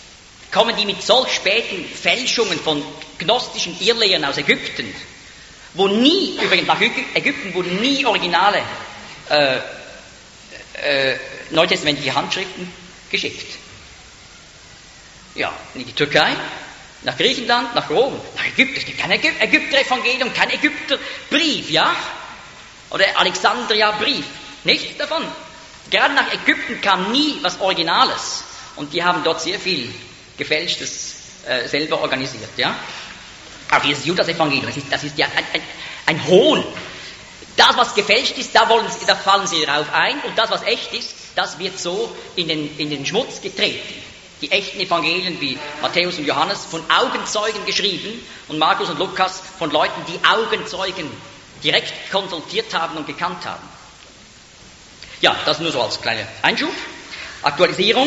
Kommen die mit solch späten Fälschungen von gnostischen Irrlehren aus Ägypten wo nie, übrigens nach Ägypten wurden nie originale äh, äh, neutestamentliche Handschriften geschickt. Ja, in die Türkei, nach Griechenland, nach Rom, nach Ägypten. Es gibt kein Ägy- Ägypter-Evangelium, kein Ägypter-Brief, ja? Oder Alexandria-Brief. Nichts davon. Gerade nach Ägypten kam nie was Originales. Und die haben dort sehr viel Gefälschtes äh, selber organisiert, ja? Auch dieses Judas-Evangelium, das ist, das ist ja ein, ein, ein Hohn. Das, was gefälscht ist, da, wollen sie, da fallen sie drauf ein. Und das, was echt ist, das wird so in den, in den Schmutz getreten. Die echten Evangelien wie Matthäus und Johannes von Augenzeugen geschrieben und Markus und Lukas von Leuten, die Augenzeugen direkt konsultiert haben und gekannt haben. Ja, das nur so als kleiner Einschub. Aktualisierung.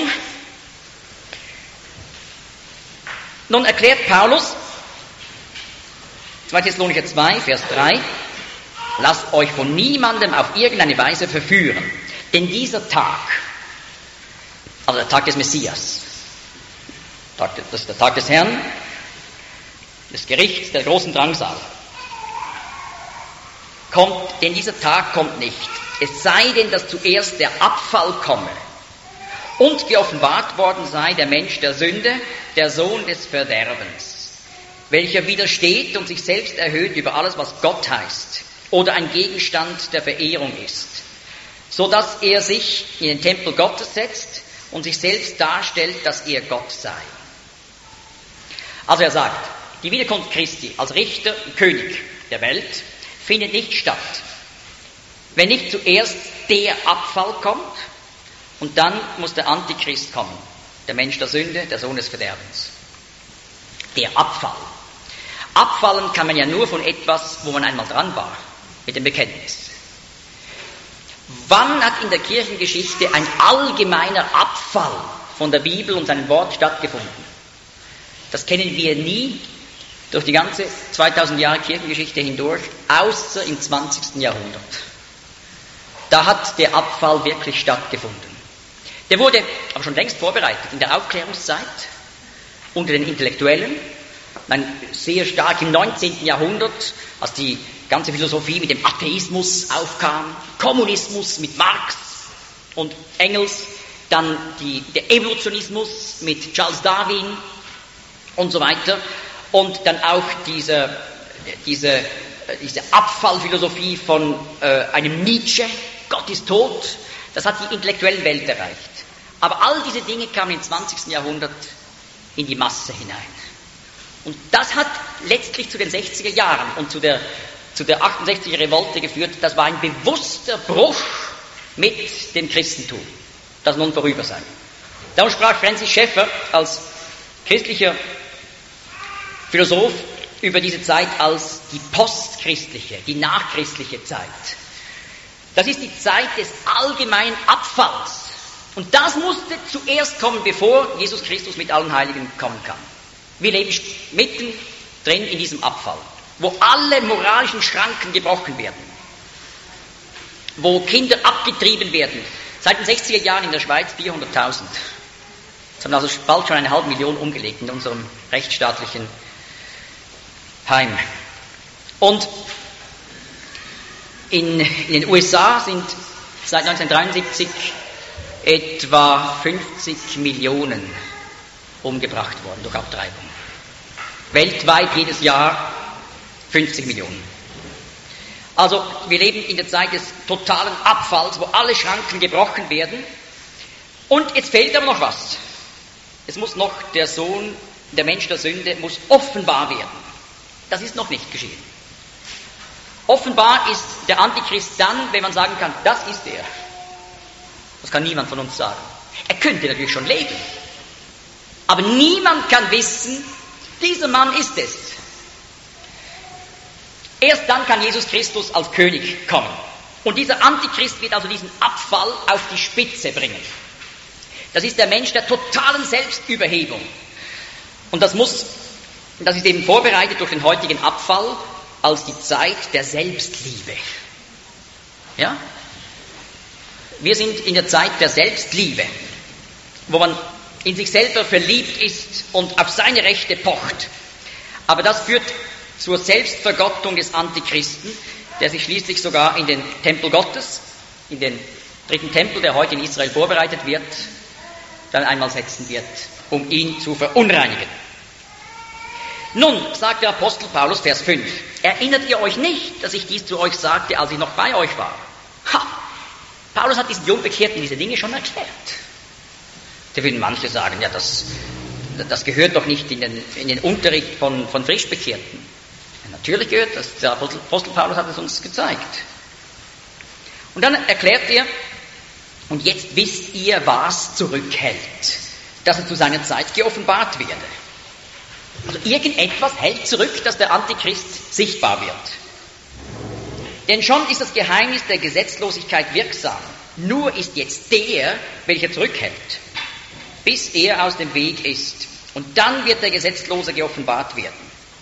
Nun erklärt Paulus, zweiter Thessalonicher zwei, Vers drei, lasst euch von niemandem auf irgendeine Weise verführen, denn dieser Tag, also der Tag des Messias, das ist der Tag des Herrn, des Gerichts, der großen Drangsal, kommt, denn dieser Tag kommt nicht, es sei denn, dass zuerst der Abfall komme und geoffenbart worden sei der Mensch der Sünde, der Sohn des Verderbens, welcher widersteht und sich selbst erhöht über alles, was Gott heißt oder ein Gegenstand der Verehrung ist, so dass er sich in den Tempel Gottes setzt und sich selbst darstellt, dass er Gott sei. Also er sagt, die Wiederkunft Christi als Richter und König der Welt findet nicht statt, wenn nicht zuerst der Abfall kommt und dann muss der Antichrist kommen, der Mensch der Sünde, der Sohn des Verderbens. Der Abfall. Abfallen kann man ja nur von etwas, wo man einmal dran war, mit dem Bekenntnis. Wann hat in der Kirchengeschichte ein allgemeiner Abfall von der Bibel und seinem Wort stattgefunden? Das kennen wir nie durch die ganze zweitausend Jahre Kirchengeschichte hindurch, außer im zwanzigsten Jahrhundert. Da hat der Abfall wirklich stattgefunden. Der wurde aber schon längst vorbereitet in der Aufklärungszeit, unter den Intellektuellen, dann sehr stark im neunzehnten Jahrhundert, als die ganze Philosophie mit dem Atheismus aufkam, Kommunismus mit Marx und Engels, dann die, der Evolutionismus mit Charles Darwin und so weiter, und dann auch diese, diese, diese Abfallphilosophie von äh, einem Nietzsche, Gott ist tot, das hat die intellektuelle Welt erreicht. Aber all diese Dinge kamen im zwanzigsten Jahrhundert in die Masse hinein. Und das hat letztlich zu den sechziger Jahren und zu der, zu der achtundsechziger Revolte geführt. Das war ein bewusster Bruch mit dem Christentum, das nun vorüber sei. Darum sprach Francis Schaeffer als christlicher Philosoph über diese Zeit als die postchristliche, die nachchristliche Zeit. Das ist die Zeit des allgemeinen Abfalls. Und das musste zuerst kommen, bevor Jesus Christus mit allen Heiligen kommen kann. Wir leben mitten drin in diesem Abfall, wo alle moralischen Schranken gebrochen werden, wo Kinder abgetrieben werden. Seit den sechziger Jahren in der Schweiz vierhunderttausend. Es haben also bald schon eine halbe Million umgelegt in unserem rechtsstaatlichen Heim. Und in, in den U S A sind seit neunzehnhundertdreiundsiebzig etwa fünfzig Millionen umgebracht worden durch Abtreibung. Weltweit jedes Jahr fünfzig Millionen. Also wir leben in der Zeit des totalen Abfalls, wo alle Schranken gebrochen werden. Und jetzt fehlt aber noch was. Es muss noch der Sohn, der Mensch der Sünde, muss offenbar werden. Das ist noch nicht geschehen. Offenbar ist der Antichrist dann, wenn man sagen kann, das ist er. Das kann niemand von uns sagen. Er könnte natürlich schon leben. Aber niemand kann wissen, dieser Mann ist es. Erst dann kann Jesus Christus als König kommen. Und dieser Antichrist wird also diesen Abfall auf die Spitze bringen. Das ist der Mensch der totalen Selbstüberhebung. Und das muss, das ist eben vorbereitet durch den heutigen Abfall als die Zeit der Selbstliebe. Ja? Wir sind in der Zeit der Selbstliebe, wo man in sich selber verliebt ist und auf seine Rechte pocht. Aber das führt zur Selbstvergottung des Antichristen, der sich schließlich sogar in den Tempel Gottes, in den dritten Tempel, der heute in Israel vorbereitet wird, dann einmal setzen wird, um ihn zu verunreinigen. Nun, sagt der Apostel Paulus, Vers fünf, erinnert ihr euch nicht, dass ich dies zu euch sagte, als ich noch bei euch war? Ha! Paulus hat diesen Jungbekehrten diese Dinge schon erklärt. Da würden manche sagen, ja, das, das gehört doch nicht in den, in den Unterricht von, von Frischbekehrten. Ja, natürlich gehört das, der Apostel, Apostel Paulus hat es uns gezeigt. Und dann erklärt er, und jetzt wisst ihr, was zurückhält, dass er zu seiner Zeit geoffenbart werde. Also irgendetwas hält zurück, dass der Antichrist sichtbar wird. Denn schon ist das Geheimnis der Gesetzlosigkeit wirksam. Nur ist jetzt der, welcher zurückhält, bis er aus dem Weg ist. Und dann wird der Gesetzlose geoffenbart werden.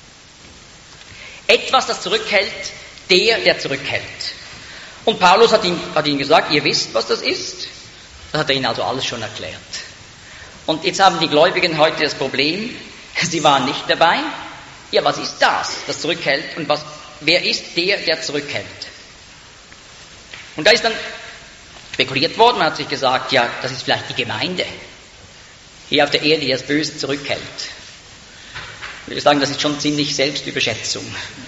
Etwas, das zurückhält, der, der zurückhält. Und Paulus hat ihm, hat ihm gesagt, ihr wisst, was das ist. Das hat er ihnen also alles schon erklärt. Und jetzt haben die Gläubigen heute das Problem, sie waren nicht dabei. Ja, was ist das, das zurückhält? Und was, wer ist der, der zurückhält? Und da ist dann spekuliert worden, man hat sich gesagt, ja, das ist vielleicht die Gemeinde hier auf der Erde, die das Böse zurückhält. Ich würde sagen, das ist schon ziemlich Selbstüberschätzung.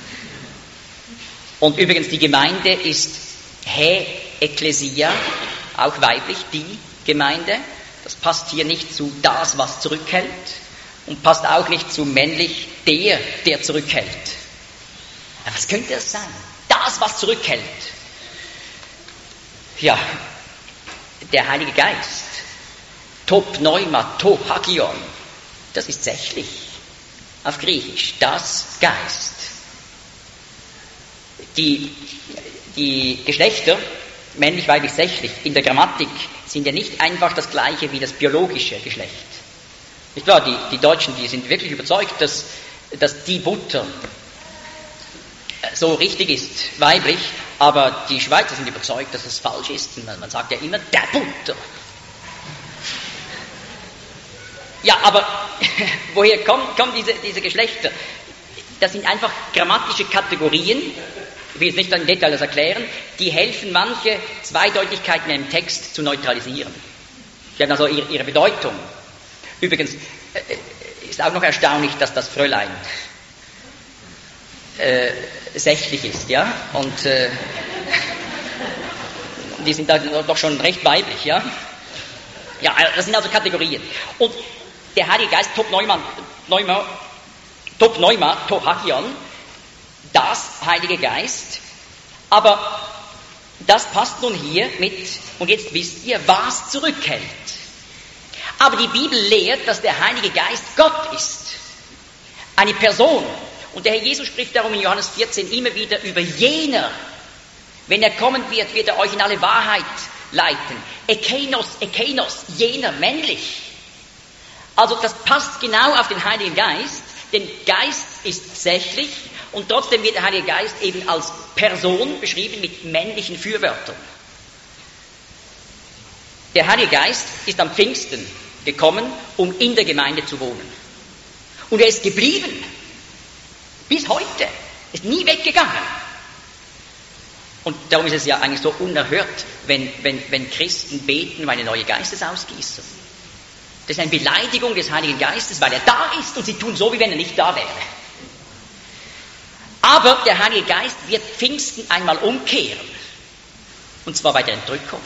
Und übrigens, die Gemeinde ist He Ekklesia, auch weiblich, die Gemeinde. Das passt hier nicht zu das, was zurückhält, und passt auch nicht zu männlich der, der zurückhält. Aber was könnte das sein? Das, was zurückhält. Ja, der Heilige Geist. To Pneuma, to Hagion. Das ist sächlich. Auf Griechisch. Das Geist. Die, die Geschlechter, männlich, weiblich, sächlich, in der Grammatik sind ja nicht einfach das gleiche wie das biologische Geschlecht. Nicht wahr? Die, die Deutschen, die sind wirklich überzeugt, dass, dass die Butter so richtig ist, weiblich, aber die Schweizer sind überzeugt, dass es falsch ist. Man, man sagt ja immer, der Butter. Ja, aber woher kommen, kommen diese, diese Geschlechter? Das sind einfach grammatische Kategorien, ich will jetzt nicht im Detail das erklären, die helfen, manche Zweideutigkeiten im Text zu neutralisieren. Die haben also ihre, ihre Bedeutung. Übrigens äh, ist auch noch erstaunlich, dass das Fräulein äh, sächlich ist, ja, und äh, die sind da doch schon recht weiblich, ja. Ja, das sind also Kategorien. Und der Heilige Geist, Top Neumann, Neuma, Top Neuma, To Hagion, das Heilige Geist, aber das passt nun hier mit, und jetzt wisst ihr, was zurückhält. Aber die Bibel lehrt, dass der Heilige Geist Gott ist, eine Person. Und der Herr Jesus spricht darum in Johannes vierzehn immer wieder über jener. Wenn er kommen wird, wird er euch in alle Wahrheit leiten. Ekenos, Ekenos, jener, männlich. Also das passt genau auf den Heiligen Geist, denn Geist ist sächlich und trotzdem wird der Heilige Geist eben als Person beschrieben mit männlichen Fürwörtern. Der Heilige Geist ist am Pfingsten gekommen, um in der Gemeinde zu wohnen. Und er ist geblieben. Bis heute. Ist nie weggegangen. Und darum ist es ja eigentlich so unerhört, wenn, wenn, wenn Christen beten um eine neue Geistesausgießung. Das ist eine Beleidigung des Heiligen Geistes, weil er da ist und sie tun so, wie wenn er nicht da wäre. Aber der Heilige Geist wird Pfingsten einmal umkehren. Und zwar bei der Entrückung.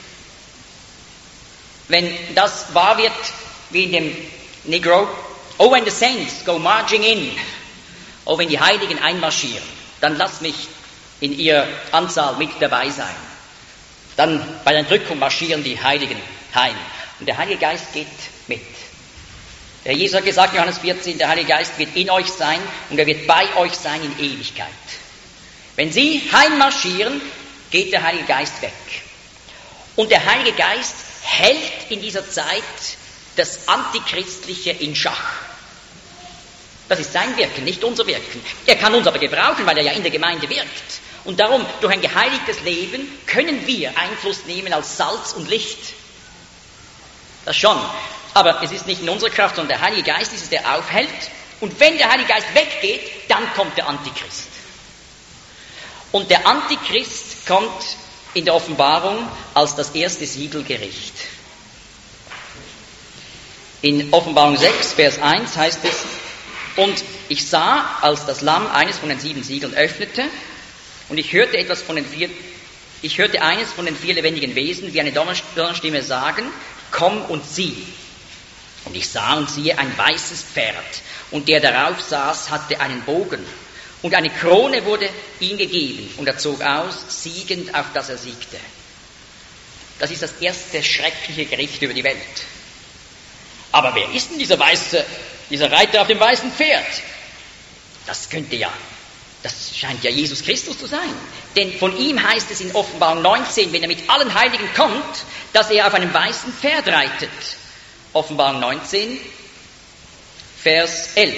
Wenn das wahr wird, wie in dem Negro, oh, when the saints go marching in, oh, wenn die Heiligen einmarschieren, dann lass mich in ihrer Anzahl mit dabei sein. Dann bei der Entrückung marschieren die Heiligen heim. Und der Heilige Geist geht mit. Der Jesus hat gesagt, Johannes vierzehn, der Heilige Geist wird in euch sein und er wird bei euch sein in Ewigkeit. Wenn sie heimmarschieren, geht der Heilige Geist weg. Und der Heilige Geist hält in dieser Zeit das Antichristliche in Schach. Das ist sein Wirken, nicht unser Wirken. Er kann uns aber gebrauchen, weil er ja in der Gemeinde wirkt. Und darum, durch ein geheiligtes Leben können wir Einfluss nehmen als Salz und Licht. Das schon. Aber es ist nicht in unserer Kraft, sondern der Heilige Geist ist es, der aufhält. Und wenn der Heilige Geist weggeht, dann kommt der Antichrist. Und der Antichrist kommt in der Offenbarung als das erste Siegelgericht. In Offenbarung sechs, Vers eins heißt es, und ich sah, als das Lamm eines von den sieben Siegeln öffnete, und ich hörte etwas von den vier, ich hörte eines von den vier lebendigen Wesen, wie eine Donnerstimme sagen, komm und sieh. Und ich sah und siehe ein weißes Pferd, und der darauf saß, hatte einen Bogen, und eine Krone wurde ihm gegeben, und er zog aus, siegend, auf dass er siegte. Das ist das erste schreckliche Gericht über die Welt. Aber wer ist denn dieser weiße, dieser Reiter auf dem weißen Pferd? Das könnte ja, das scheint ja Jesus Christus zu sein. Denn von ihm heißt es in Offenbarung neunzehn, wenn er mit allen Heiligen kommt, dass er auf einem weißen Pferd reitet. Offenbarung neunzehn, Vers elf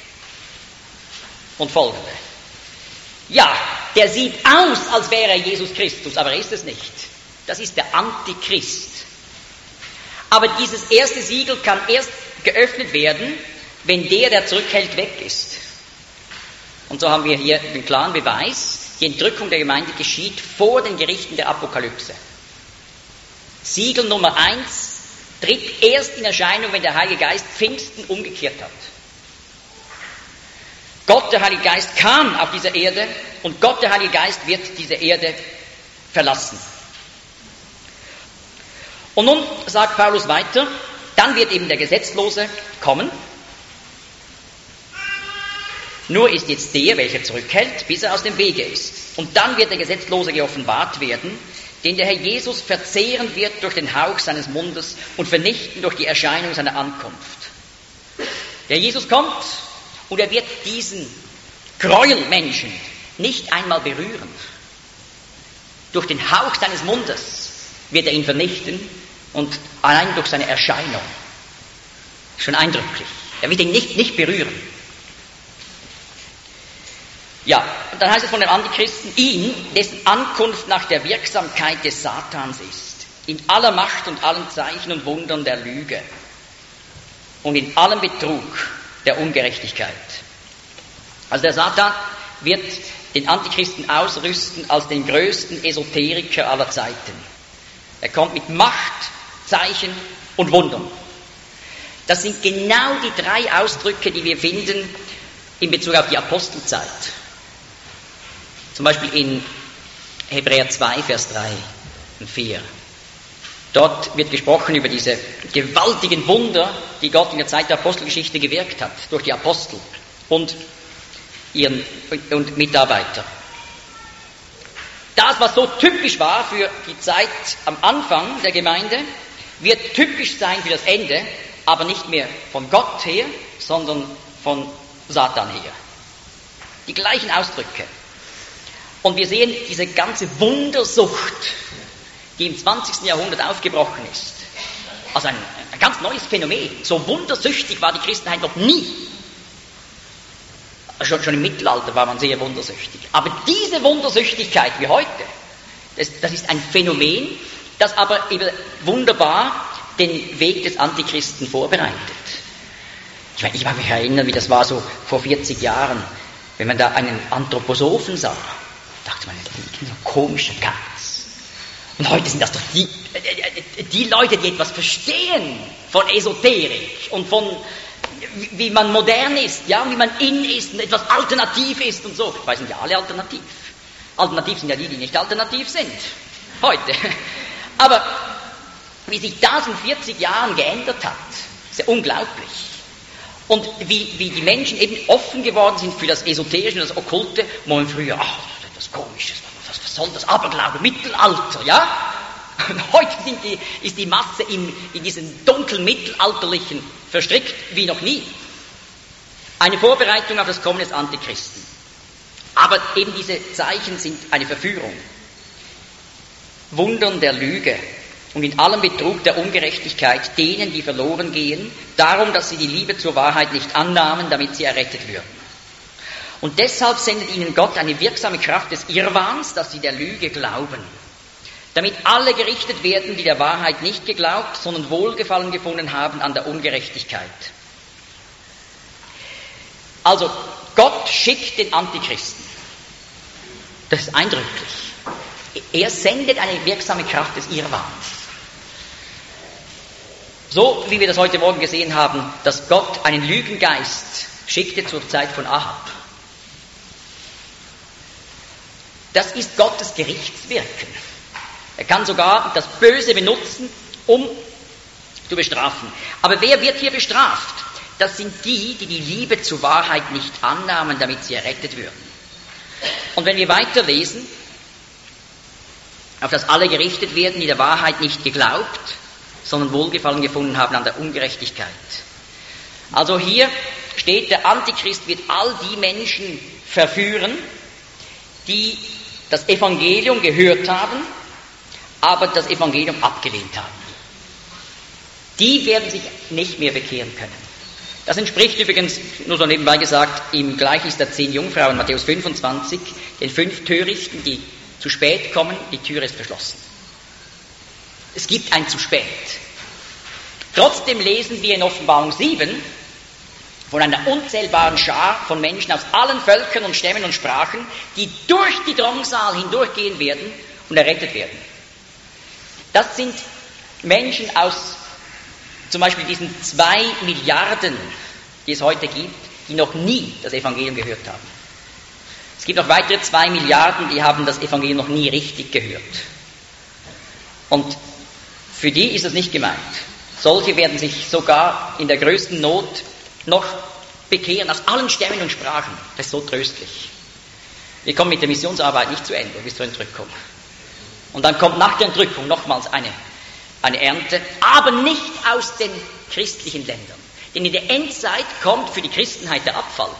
und folgende. Ja, der sieht aus, als wäre er Jesus Christus, aber er ist es nicht. Das ist der Antichrist. Aber dieses erste Siegel kann erst geöffnet werden, wenn der, der zurückhält, weg ist. Und so haben wir hier den klaren Beweis, die Entrückung der Gemeinde geschieht vor den Gerichten der Apokalypse. Siegel Nummer eins tritt erst in Erscheinung, wenn der Heilige Geist Pfingsten umgekehrt hat. Gott, der Heilige Geist, kam auf diese Erde und Gott, der Heilige Geist, wird diese Erde verlassen. Und nun sagt Paulus weiter, dann wird eben der Gesetzlose kommen. Nur ist jetzt der, welcher zurückhält, bis er aus dem Wege ist. Und dann wird der Gesetzlose geoffenbart werden, den der Herr Jesus verzehren wird durch den Hauch seines Mundes und vernichten durch die Erscheinung seiner Ankunft. Der Jesus kommt und er wird diesen Gräuelmenschen nicht einmal berühren. Durch den Hauch seines Mundes wird er ihn vernichten und allein durch seine Erscheinung. Schon eindrücklich. Er wird ihn nicht, nicht berühren. Ja, und dann heißt es von dem Antichristen, ihn, dessen Ankunft nach der Wirksamkeit des Satans ist, in aller Macht und allen Zeichen und Wundern der Lüge und in allem Betrug der Ungerechtigkeit. Also der Satan wird den Antichristen ausrüsten als den größten Esoteriker aller Zeiten. Er kommt mit Macht, Zeichen und Wundern. Das sind genau die drei Ausdrücke, die wir finden in Bezug auf die Apostelzeit. Zum Beispiel in Hebräer zwei, Vers drei und vier. Dort wird gesprochen über diese gewaltigen Wunder, die Gott in der Zeit der Apostelgeschichte gewirkt hat, durch die Apostel und ihren und Mitarbeiter. Das, was so typisch war für die Zeit am Anfang der Gemeinde, wird typisch sein für das Ende, aber nicht mehr von Gott her, sondern von Satan her. Die gleichen Ausdrücke. Und wir sehen diese ganze Wundersucht, die im zwanzigsten Jahrhundert aufgebrochen ist. Also ein, ein ganz neues Phänomen. So wundersüchtig war die Christenheit noch nie. Schon, schon im Mittelalter war man sehr wundersüchtig. Aber diese Wundersüchtigkeit wie heute, das, das ist ein Phänomen, das aber eben wunderbar den Weg des Antichristen vorbereitet. Ich meine, ich mag mich erinnern, wie das war so vor vierzig Jahren, wenn man da einen Anthroposophen sah. Dachte man, das ist ein komischer Katz. Und heute sind das doch die, die Leute, die etwas verstehen von Esoterik und von wie man modern ist, ja, wie man in ist und etwas alternativ ist und so. Weil sind ja alle alternativ. Alternativ sind ja die, die nicht alternativ sind. Heute. Aber wie sich das in vierzig Jahren geändert hat, ist ja unglaublich. Und wie, wie die Menschen eben offen geworden sind für das Esoterische und das Okkulte, wo man früher, ach, das ist etwas Komisches, was, was soll das Aberglaube, Mittelalter, ja? Und heute sind die, ist die Masse in, in diesen dunklen Mittelalterlichen verstrickt wie noch nie. Eine Vorbereitung auf das Kommen des Antichristen. Aber eben diese Zeichen sind eine Verführung. Wundern der Lüge und in allem Betrug der Ungerechtigkeit denen, die verloren gehen, darum, dass sie die Liebe zur Wahrheit nicht annahmen, damit sie errettet würden. Und deshalb sendet ihnen Gott eine wirksame Kraft des Irrwahns, dass sie der Lüge glauben. Damit alle gerichtet werden, die der Wahrheit nicht geglaubt, sondern Wohlgefallen gefunden haben an der Ungerechtigkeit. Also, Gott schickt den Antichristen. Das ist eindrücklich. Er sendet eine wirksame Kraft des Irrwahns. So wie wir das heute Morgen gesehen haben, dass Gott einen Lügengeist schickte zur Zeit von Ahab. Das ist Gottes Gerichtswirken. Er kann sogar das Böse benutzen, um zu bestrafen. Aber wer wird hier bestraft? Das sind die, die die Liebe zur Wahrheit nicht annahmen, damit sie errettet würden. Und wenn wir weiterlesen, auf das alle gerichtet werden, die der Wahrheit nicht geglaubt, sondern Wohlgefallen gefunden haben an der Ungerechtigkeit. Also hier steht, der Antichrist wird all die Menschen verführen, die das Evangelium gehört haben, aber das Evangelium abgelehnt haben. Die werden sich nicht mehr bekehren können. Das entspricht übrigens, nur so nebenbei gesagt, im Gleichnis der zehn Jungfrauen, Matthäus fünfundzwanzig, den fünf Törichten, die zu spät kommen, die Tür ist verschlossen. Es gibt ein zu spät. Trotzdem lesen wir in Offenbarung sieben von einer unzählbaren Schar von Menschen aus allen Völkern und Stämmen und Sprachen, die durch die Drangsal hindurchgehen werden und errettet werden. Das sind Menschen aus zum Beispiel diesen zwei Milliarden, die es heute gibt, die noch nie das Evangelium gehört haben. Es gibt noch weitere zwei Milliarden, die haben das Evangelium noch nie richtig gehört. Und für die ist es nicht gemeint. Solche werden sich sogar in der größten Not noch bekehren, aus allen Stämmen und Sprachen. Das ist so tröstlich. Wir kommen mit der Missionsarbeit nicht zu Ende bis zur Entrückung. Und dann kommt nach der Entrückung nochmals eine, eine Ernte, aber nicht aus den christlichen Ländern. Denn in der Endzeit kommt für die Christenheit der Abfall.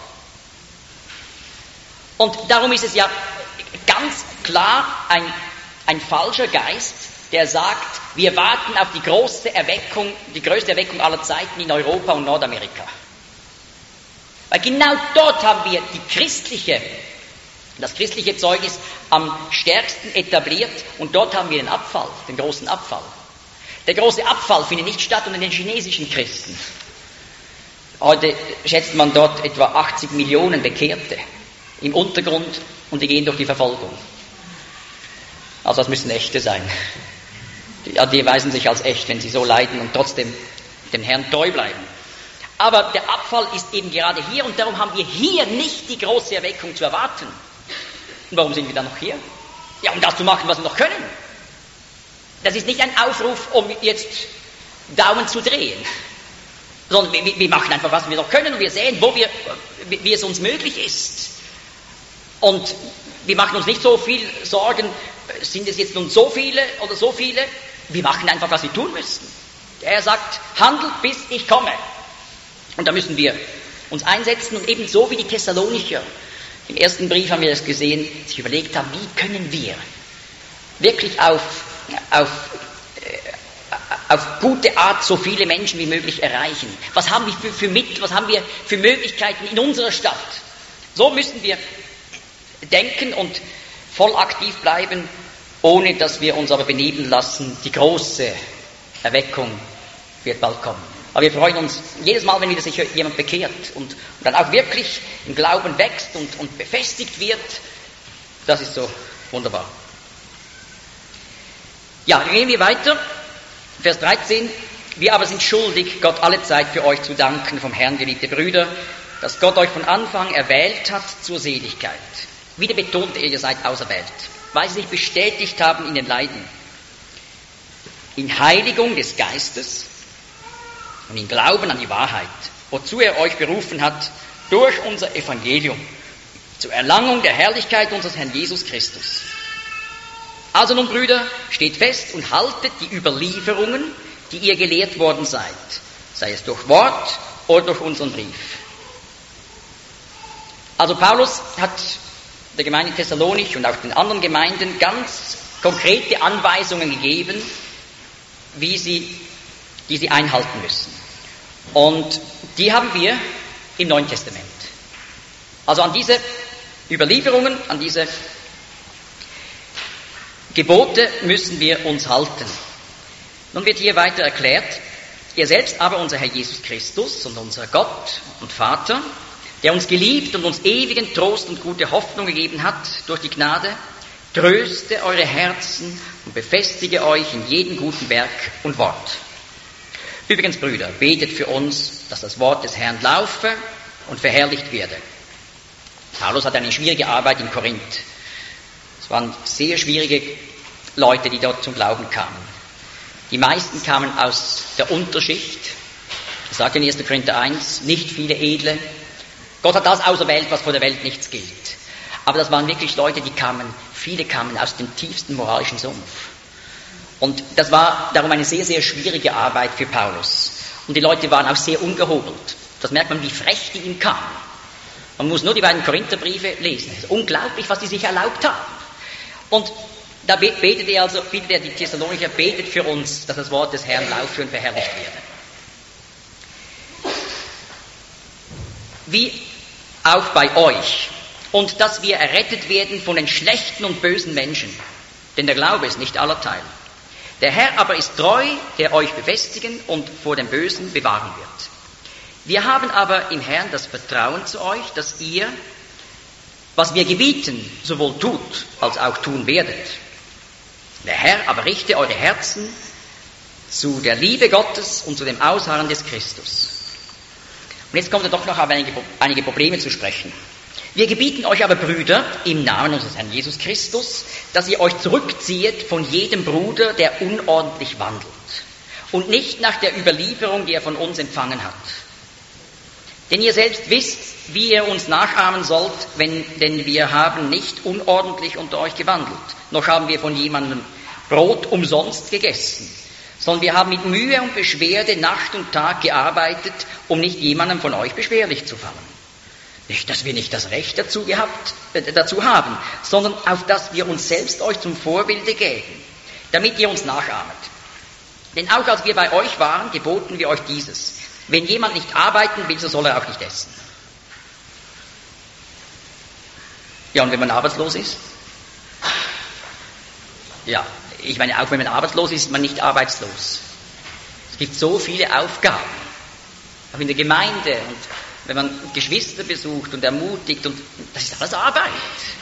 Und darum ist es ja ganz klar ein, ein falscher Geist, der sagt, wir warten auf die große Erweckung, die größte Erweckung aller Zeiten in Europa und Nordamerika. Weil genau dort haben wir die christliche, das christliche Zeugnis am stärksten etabliert und dort haben wir den Abfall, den großen Abfall. Der große Abfall findet nicht statt unter den chinesischen Christen. Heute schätzt man dort etwa achtzig Millionen Bekehrte im Untergrund und die gehen durch die Verfolgung. Also das müssen echte sein. Die, ja, die erweisen sich als echt, wenn sie so leiden und trotzdem dem Herrn treu bleiben. Aber der Abfall ist eben gerade hier und darum haben wir hier nicht die große Erweckung zu erwarten. Und warum sind wir dann noch hier? Ja, um das zu machen, was wir noch können. Das ist nicht ein Aufruf, um jetzt Daumen zu drehen, sondern wir, wir machen einfach, was wir noch können und wir sehen, wo wir, wie es uns möglich ist. Und wir machen uns nicht so viel Sorgen, sind es jetzt nun so viele oder so viele? Wir machen einfach, was wir tun müssen. Er sagt, handelt bis ich komme. Und da müssen wir uns einsetzen und ebenso wie die Thessalonicher. Im ersten Brief haben wir das gesehen, sich überlegt haben, wie können wir wirklich auf, auf, äh, auf gute Art so viele Menschen wie möglich erreichen. Was haben wir für, für Mittel, was haben wir für Möglichkeiten in unserer Stadt? So müssen wir denken und voll aktiv bleiben, ohne dass wir uns aber benebeln lassen. Die große Erweckung wird bald kommen. Aber wir freuen uns jedes Mal, wenn wieder sich jemand bekehrt und, und dann auch wirklich im Glauben wächst und, und befestigt wird. Das ist so wunderbar. Ja, gehen wir weiter. Vers dreizehn. Wir aber sind schuldig, Gott alle Zeit für euch zu danken, vom Herrn, geliebte Brüder, dass Gott euch von Anfang erwählt hat zur Seligkeit. Wieder betont er, ihr seid auserwählt, weil sie sich bestätigt haben in den Leiden. In Heiligung des Geistes und in Glauben an die Wahrheit, wozu er euch berufen hat, durch unser Evangelium, zur Erlangung der Herrlichkeit unseres Herrn Jesus Christus. Also nun, Brüder, steht fest und haltet die Überlieferungen, die ihr gelehrt worden seid, sei es durch Wort oder durch unseren Brief. Also Paulus hat der Gemeinde Thessalonich und auch den anderen Gemeinden ganz konkrete Anweisungen gegeben, wie sie, die sie einhalten müssen. Und die haben wir im Neuen Testament. Also an diese Überlieferungen, an diese Gebote müssen wir uns halten. Nun wird hier weiter erklärt, ihr selbst aber, unser Herr Jesus Christus und unser Gott und Vater, der uns geliebt und uns ewigen Trost und gute Hoffnung gegeben hat durch die Gnade, tröste eure Herzen und befestige euch in jedem guten Werk und Wort. Übrigens, Brüder, betet für uns, dass das Wort des Herrn laufe und verherrlicht werde. Paulus hat eine schwierige Arbeit in Korinth. Es waren sehr schwierige Leute, die dort zum Glauben kamen. Die meisten kamen aus der Unterschicht. Das sagt in erster Korinther eins, nicht viele Edle. Gott hat das auserwählt, was vor der Welt nichts gilt. Aber das waren wirklich Leute, die kamen, viele kamen aus dem tiefsten moralischen Sumpf. Und das war darum eine sehr, sehr schwierige Arbeit für Paulus. Und die Leute waren auch sehr ungehobelt. Das merkt man, wie frech die ihm kamen. Man muss nur die beiden Korintherbriefe lesen. Es ist unglaublich, was die sich erlaubt haben. Und da betet er also, bittet er die Thessalonicher, betet für uns, dass das Wort des Herrn laufe und verherrlicht werde. Wie auch bei euch. Und dass wir errettet werden von den schlechten und bösen Menschen. Denn der Glaube ist nicht aller Teil. Der Herr aber ist treu, der euch befestigen und vor dem Bösen bewahren wird. Wir haben aber im Herrn das Vertrauen zu euch, dass ihr, was wir gebieten, sowohl tut, als auch tun werdet. Der Herr aber richte eure Herzen zu der Liebe Gottes und zu dem Ausharren des Christus. Und jetzt kommt er doch noch auf einige, einige Probleme zu sprechen. Wir gebieten euch aber, Brüder, im Namen unseres Herrn Jesus Christus, dass ihr euch zurückzieht von jedem Bruder, der unordentlich wandelt und nicht nach der Überlieferung, die er von uns empfangen hat. Denn ihr selbst wisst, wie ihr uns nachahmen sollt, wenn, denn wir haben nicht unordentlich unter euch gewandelt, noch haben wir von jemandem Brot umsonst gegessen, sondern wir haben mit Mühe und Beschwerde Nacht und Tag gearbeitet, um nicht jemandem von euch beschwerlich zu fallen. Nicht, dass wir nicht das Recht dazu, gehabt, äh, dazu haben, sondern auf dass wir uns selbst euch zum Vorbilde geben, damit ihr uns nachahmet. Denn auch als wir bei euch waren, geboten wir euch dieses: Wenn jemand nicht arbeiten will, so soll er auch nicht essen. Ja, und wenn man arbeitslos ist? Ja, ich meine, auch wenn man arbeitslos ist, ist man nicht arbeitslos. Es gibt so viele Aufgaben, auch in der Gemeinde, und wenn man Geschwister besucht und ermutigt, und das ist alles Arbeit.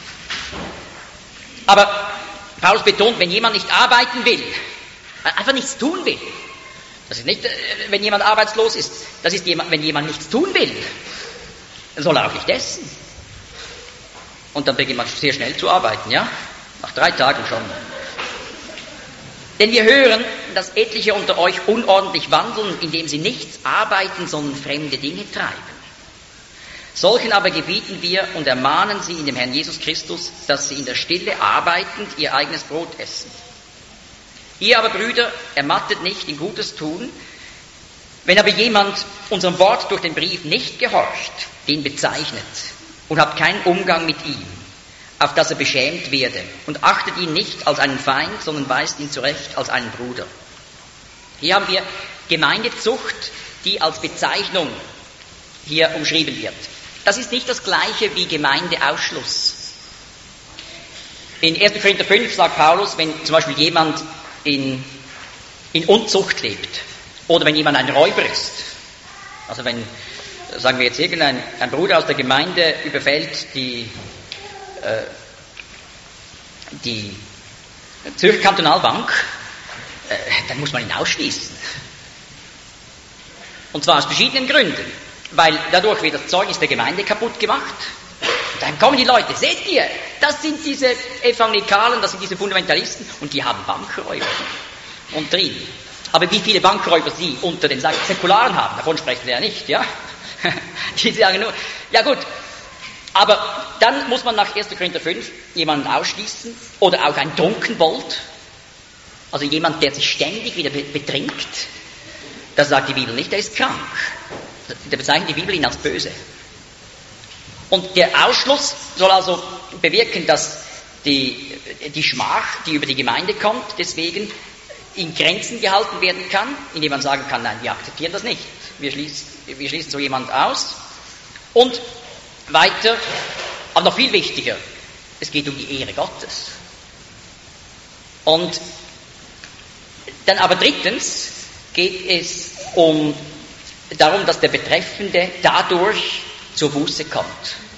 Aber Paulus betont, wenn jemand nicht arbeiten will, einfach nichts tun will, das ist nicht, wenn jemand arbeitslos ist, das ist jemand, wenn jemand nichts tun will, dann soll er auch nicht essen. Und dann beginnt man sehr schnell zu arbeiten, ja? Nach drei Tagen schon. Denn wir hören, dass etliche unter euch unordentlich wandeln, indem sie nichts arbeiten, sondern fremde Dinge treiben. Solchen aber gebieten wir und ermahnen sie in dem Herrn Jesus Christus, dass sie in der Stille arbeitend ihr eigenes Brot essen. Ihr aber, Brüder, ermattet nicht in Gutes tun. Wenn aber jemand unserem Wort durch den Brief nicht gehorcht, den bezeichnet und habt keinen Umgang mit ihm, auf dass er beschämt werde, und achtet ihn nicht als einen Feind, sondern weist ihn zurecht als einen Bruder. Hier haben wir Gemeindezucht, die als Bezeichnung hier umschrieben wird. Das ist nicht das Gleiche wie Gemeindeausschluss. In erster Korinther fünf sagt Paulus, wenn zum Beispiel jemand in, in Unzucht lebt oder wenn jemand ein Räuber ist, also wenn, sagen wir jetzt, irgendein ein Bruder aus der Gemeinde überfällt die, äh, die Zürcher Kantonalbank, äh, dann muss man ihn ausschließen. Und zwar aus verschiedenen Gründen. Weil dadurch wird das Zeugnis der Gemeinde kaputt gemacht. Und dann kommen die Leute, seht ihr, das sind diese Evangelikalen, das sind diese Fundamentalisten, und die haben Bankräuber und drin. Aber wie viele Bankräuber sie unter den Säkularen haben, davon sprechen wir ja nicht, ja? Die sagen nur, ja gut, aber dann muss man nach erster Korinther fünf jemanden ausschließen, oder auch ein Trunkenbold, also jemand, der sich ständig wieder betrinkt. Das sagt die Bibel nicht, der ist krank. Der bezeichnet die Bibel ihn als böse. Und der Ausschluss soll also bewirken, dass die, die Schmach, die über die Gemeinde kommt, deswegen in Grenzen gehalten werden kann, indem man sagen kann, nein, wir akzeptieren das nicht. Wir schließen, wir schließen so jemand aus. Und weiter, aber noch viel wichtiger, es geht um die Ehre Gottes. Und dann aber drittens geht es um darum, dass der Betreffende dadurch zur Buße kommt.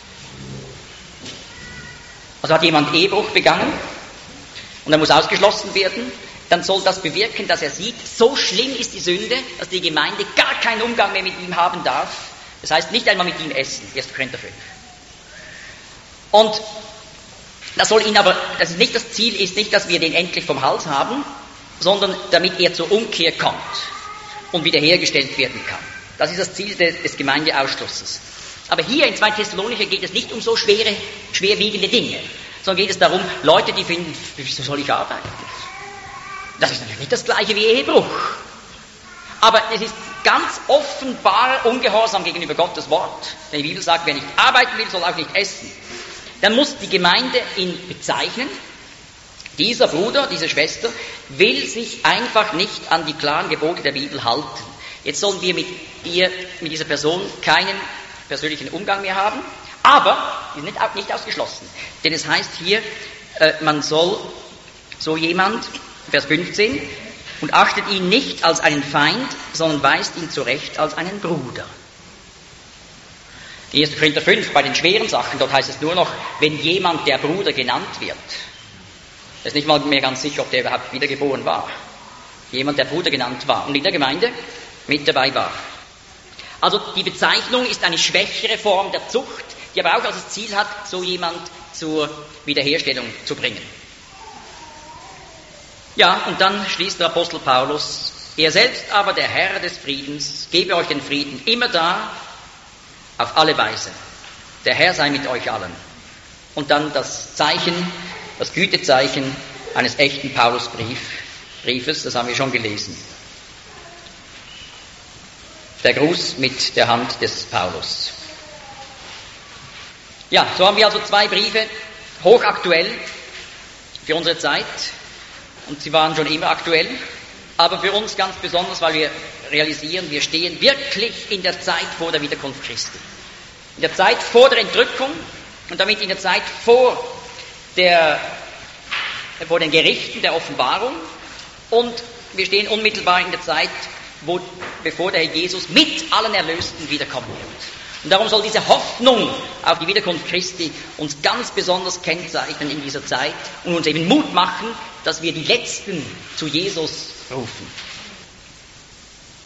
Also hat jemand Ehebruch begangen und er muss ausgeschlossen werden, dann soll das bewirken, dass er sieht, so schlimm ist die Sünde, dass die Gemeinde gar keinen Umgang mehr mit ihm haben darf. Das heißt, nicht einmal mit ihm essen, erster Korinther fünf. Und das soll ihn aber, das ist nicht das Ziel, ist nicht, dass wir den endlich vom Hals haben, sondern damit er zur Umkehr kommt und wiederhergestellt werden kann. Das ist das Ziel des, des Gemeindeausschlusses. Aber hier in zwei Thessalonicher geht es nicht um so schwere, schwerwiegende Dinge, sondern geht es darum, Leute, die finden, wieso soll ich arbeiten? Das ist natürlich nicht das gleiche wie Ehebruch. Aber es ist ganz offenbar Ungehorsam gegenüber Gottes Wort. Denn die Bibel sagt, wer nicht arbeiten will, soll auch nicht essen. Dann muss die Gemeinde ihn bezeichnen. Dieser Bruder, diese Schwester will sich einfach nicht an die klaren Gebote der Bibel halten. Jetzt sollen wir mit ihr, mit dieser Person keinen persönlichen Umgang mehr haben, aber die sind auch nicht ausgeschlossen. Denn es heißt hier, äh, man soll so jemand, Vers fünfzehn, und achtet ihn nicht als einen Feind, sondern weist ihn zurecht als einen Bruder. In erster Korinther fünf, bei den schweren Sachen, dort heißt es nur noch, wenn jemand der Bruder genannt wird. Es ist nicht mal mehr ganz sicher, ob der überhaupt wiedergeboren war. Jemand, der Bruder genannt war und in der Gemeinde mit dabei war. Also die Bezeichnung ist eine schwächere Form der Zucht, die aber auch als Ziel hat, so jemand zur Wiederherstellung zu bringen. Ja, und dann schließt der Apostel Paulus, er selbst aber, der Herr des Friedens, gebe euch den Frieden immer da, auf alle Weise. Der Herr sei mit euch allen. Und dann das Zeichen, das Gütezeichen eines echten Paulusbriefes, das haben wir schon gelesen. Der Gruß mit der Hand des Paulus. Ja, so haben wir also zwei Briefe, hochaktuell für unsere Zeit. Und sie waren schon immer aktuell, aber für uns ganz besonders, weil wir realisieren, wir stehen wirklich in der Zeit vor der Wiederkunft Christi. In der Zeit vor der Entrückung und damit in der Zeit vor, der, vor den Gerichten der Offenbarung. Und wir stehen unmittelbar in der Zeit, wo, bevor der Herr Jesus mit allen Erlösten wiederkommen wird. Und darum soll diese Hoffnung auf die Wiederkunft Christi uns ganz besonders kennzeichnen in dieser Zeit und uns eben Mut machen, dass wir die Letzten zu Jesus rufen.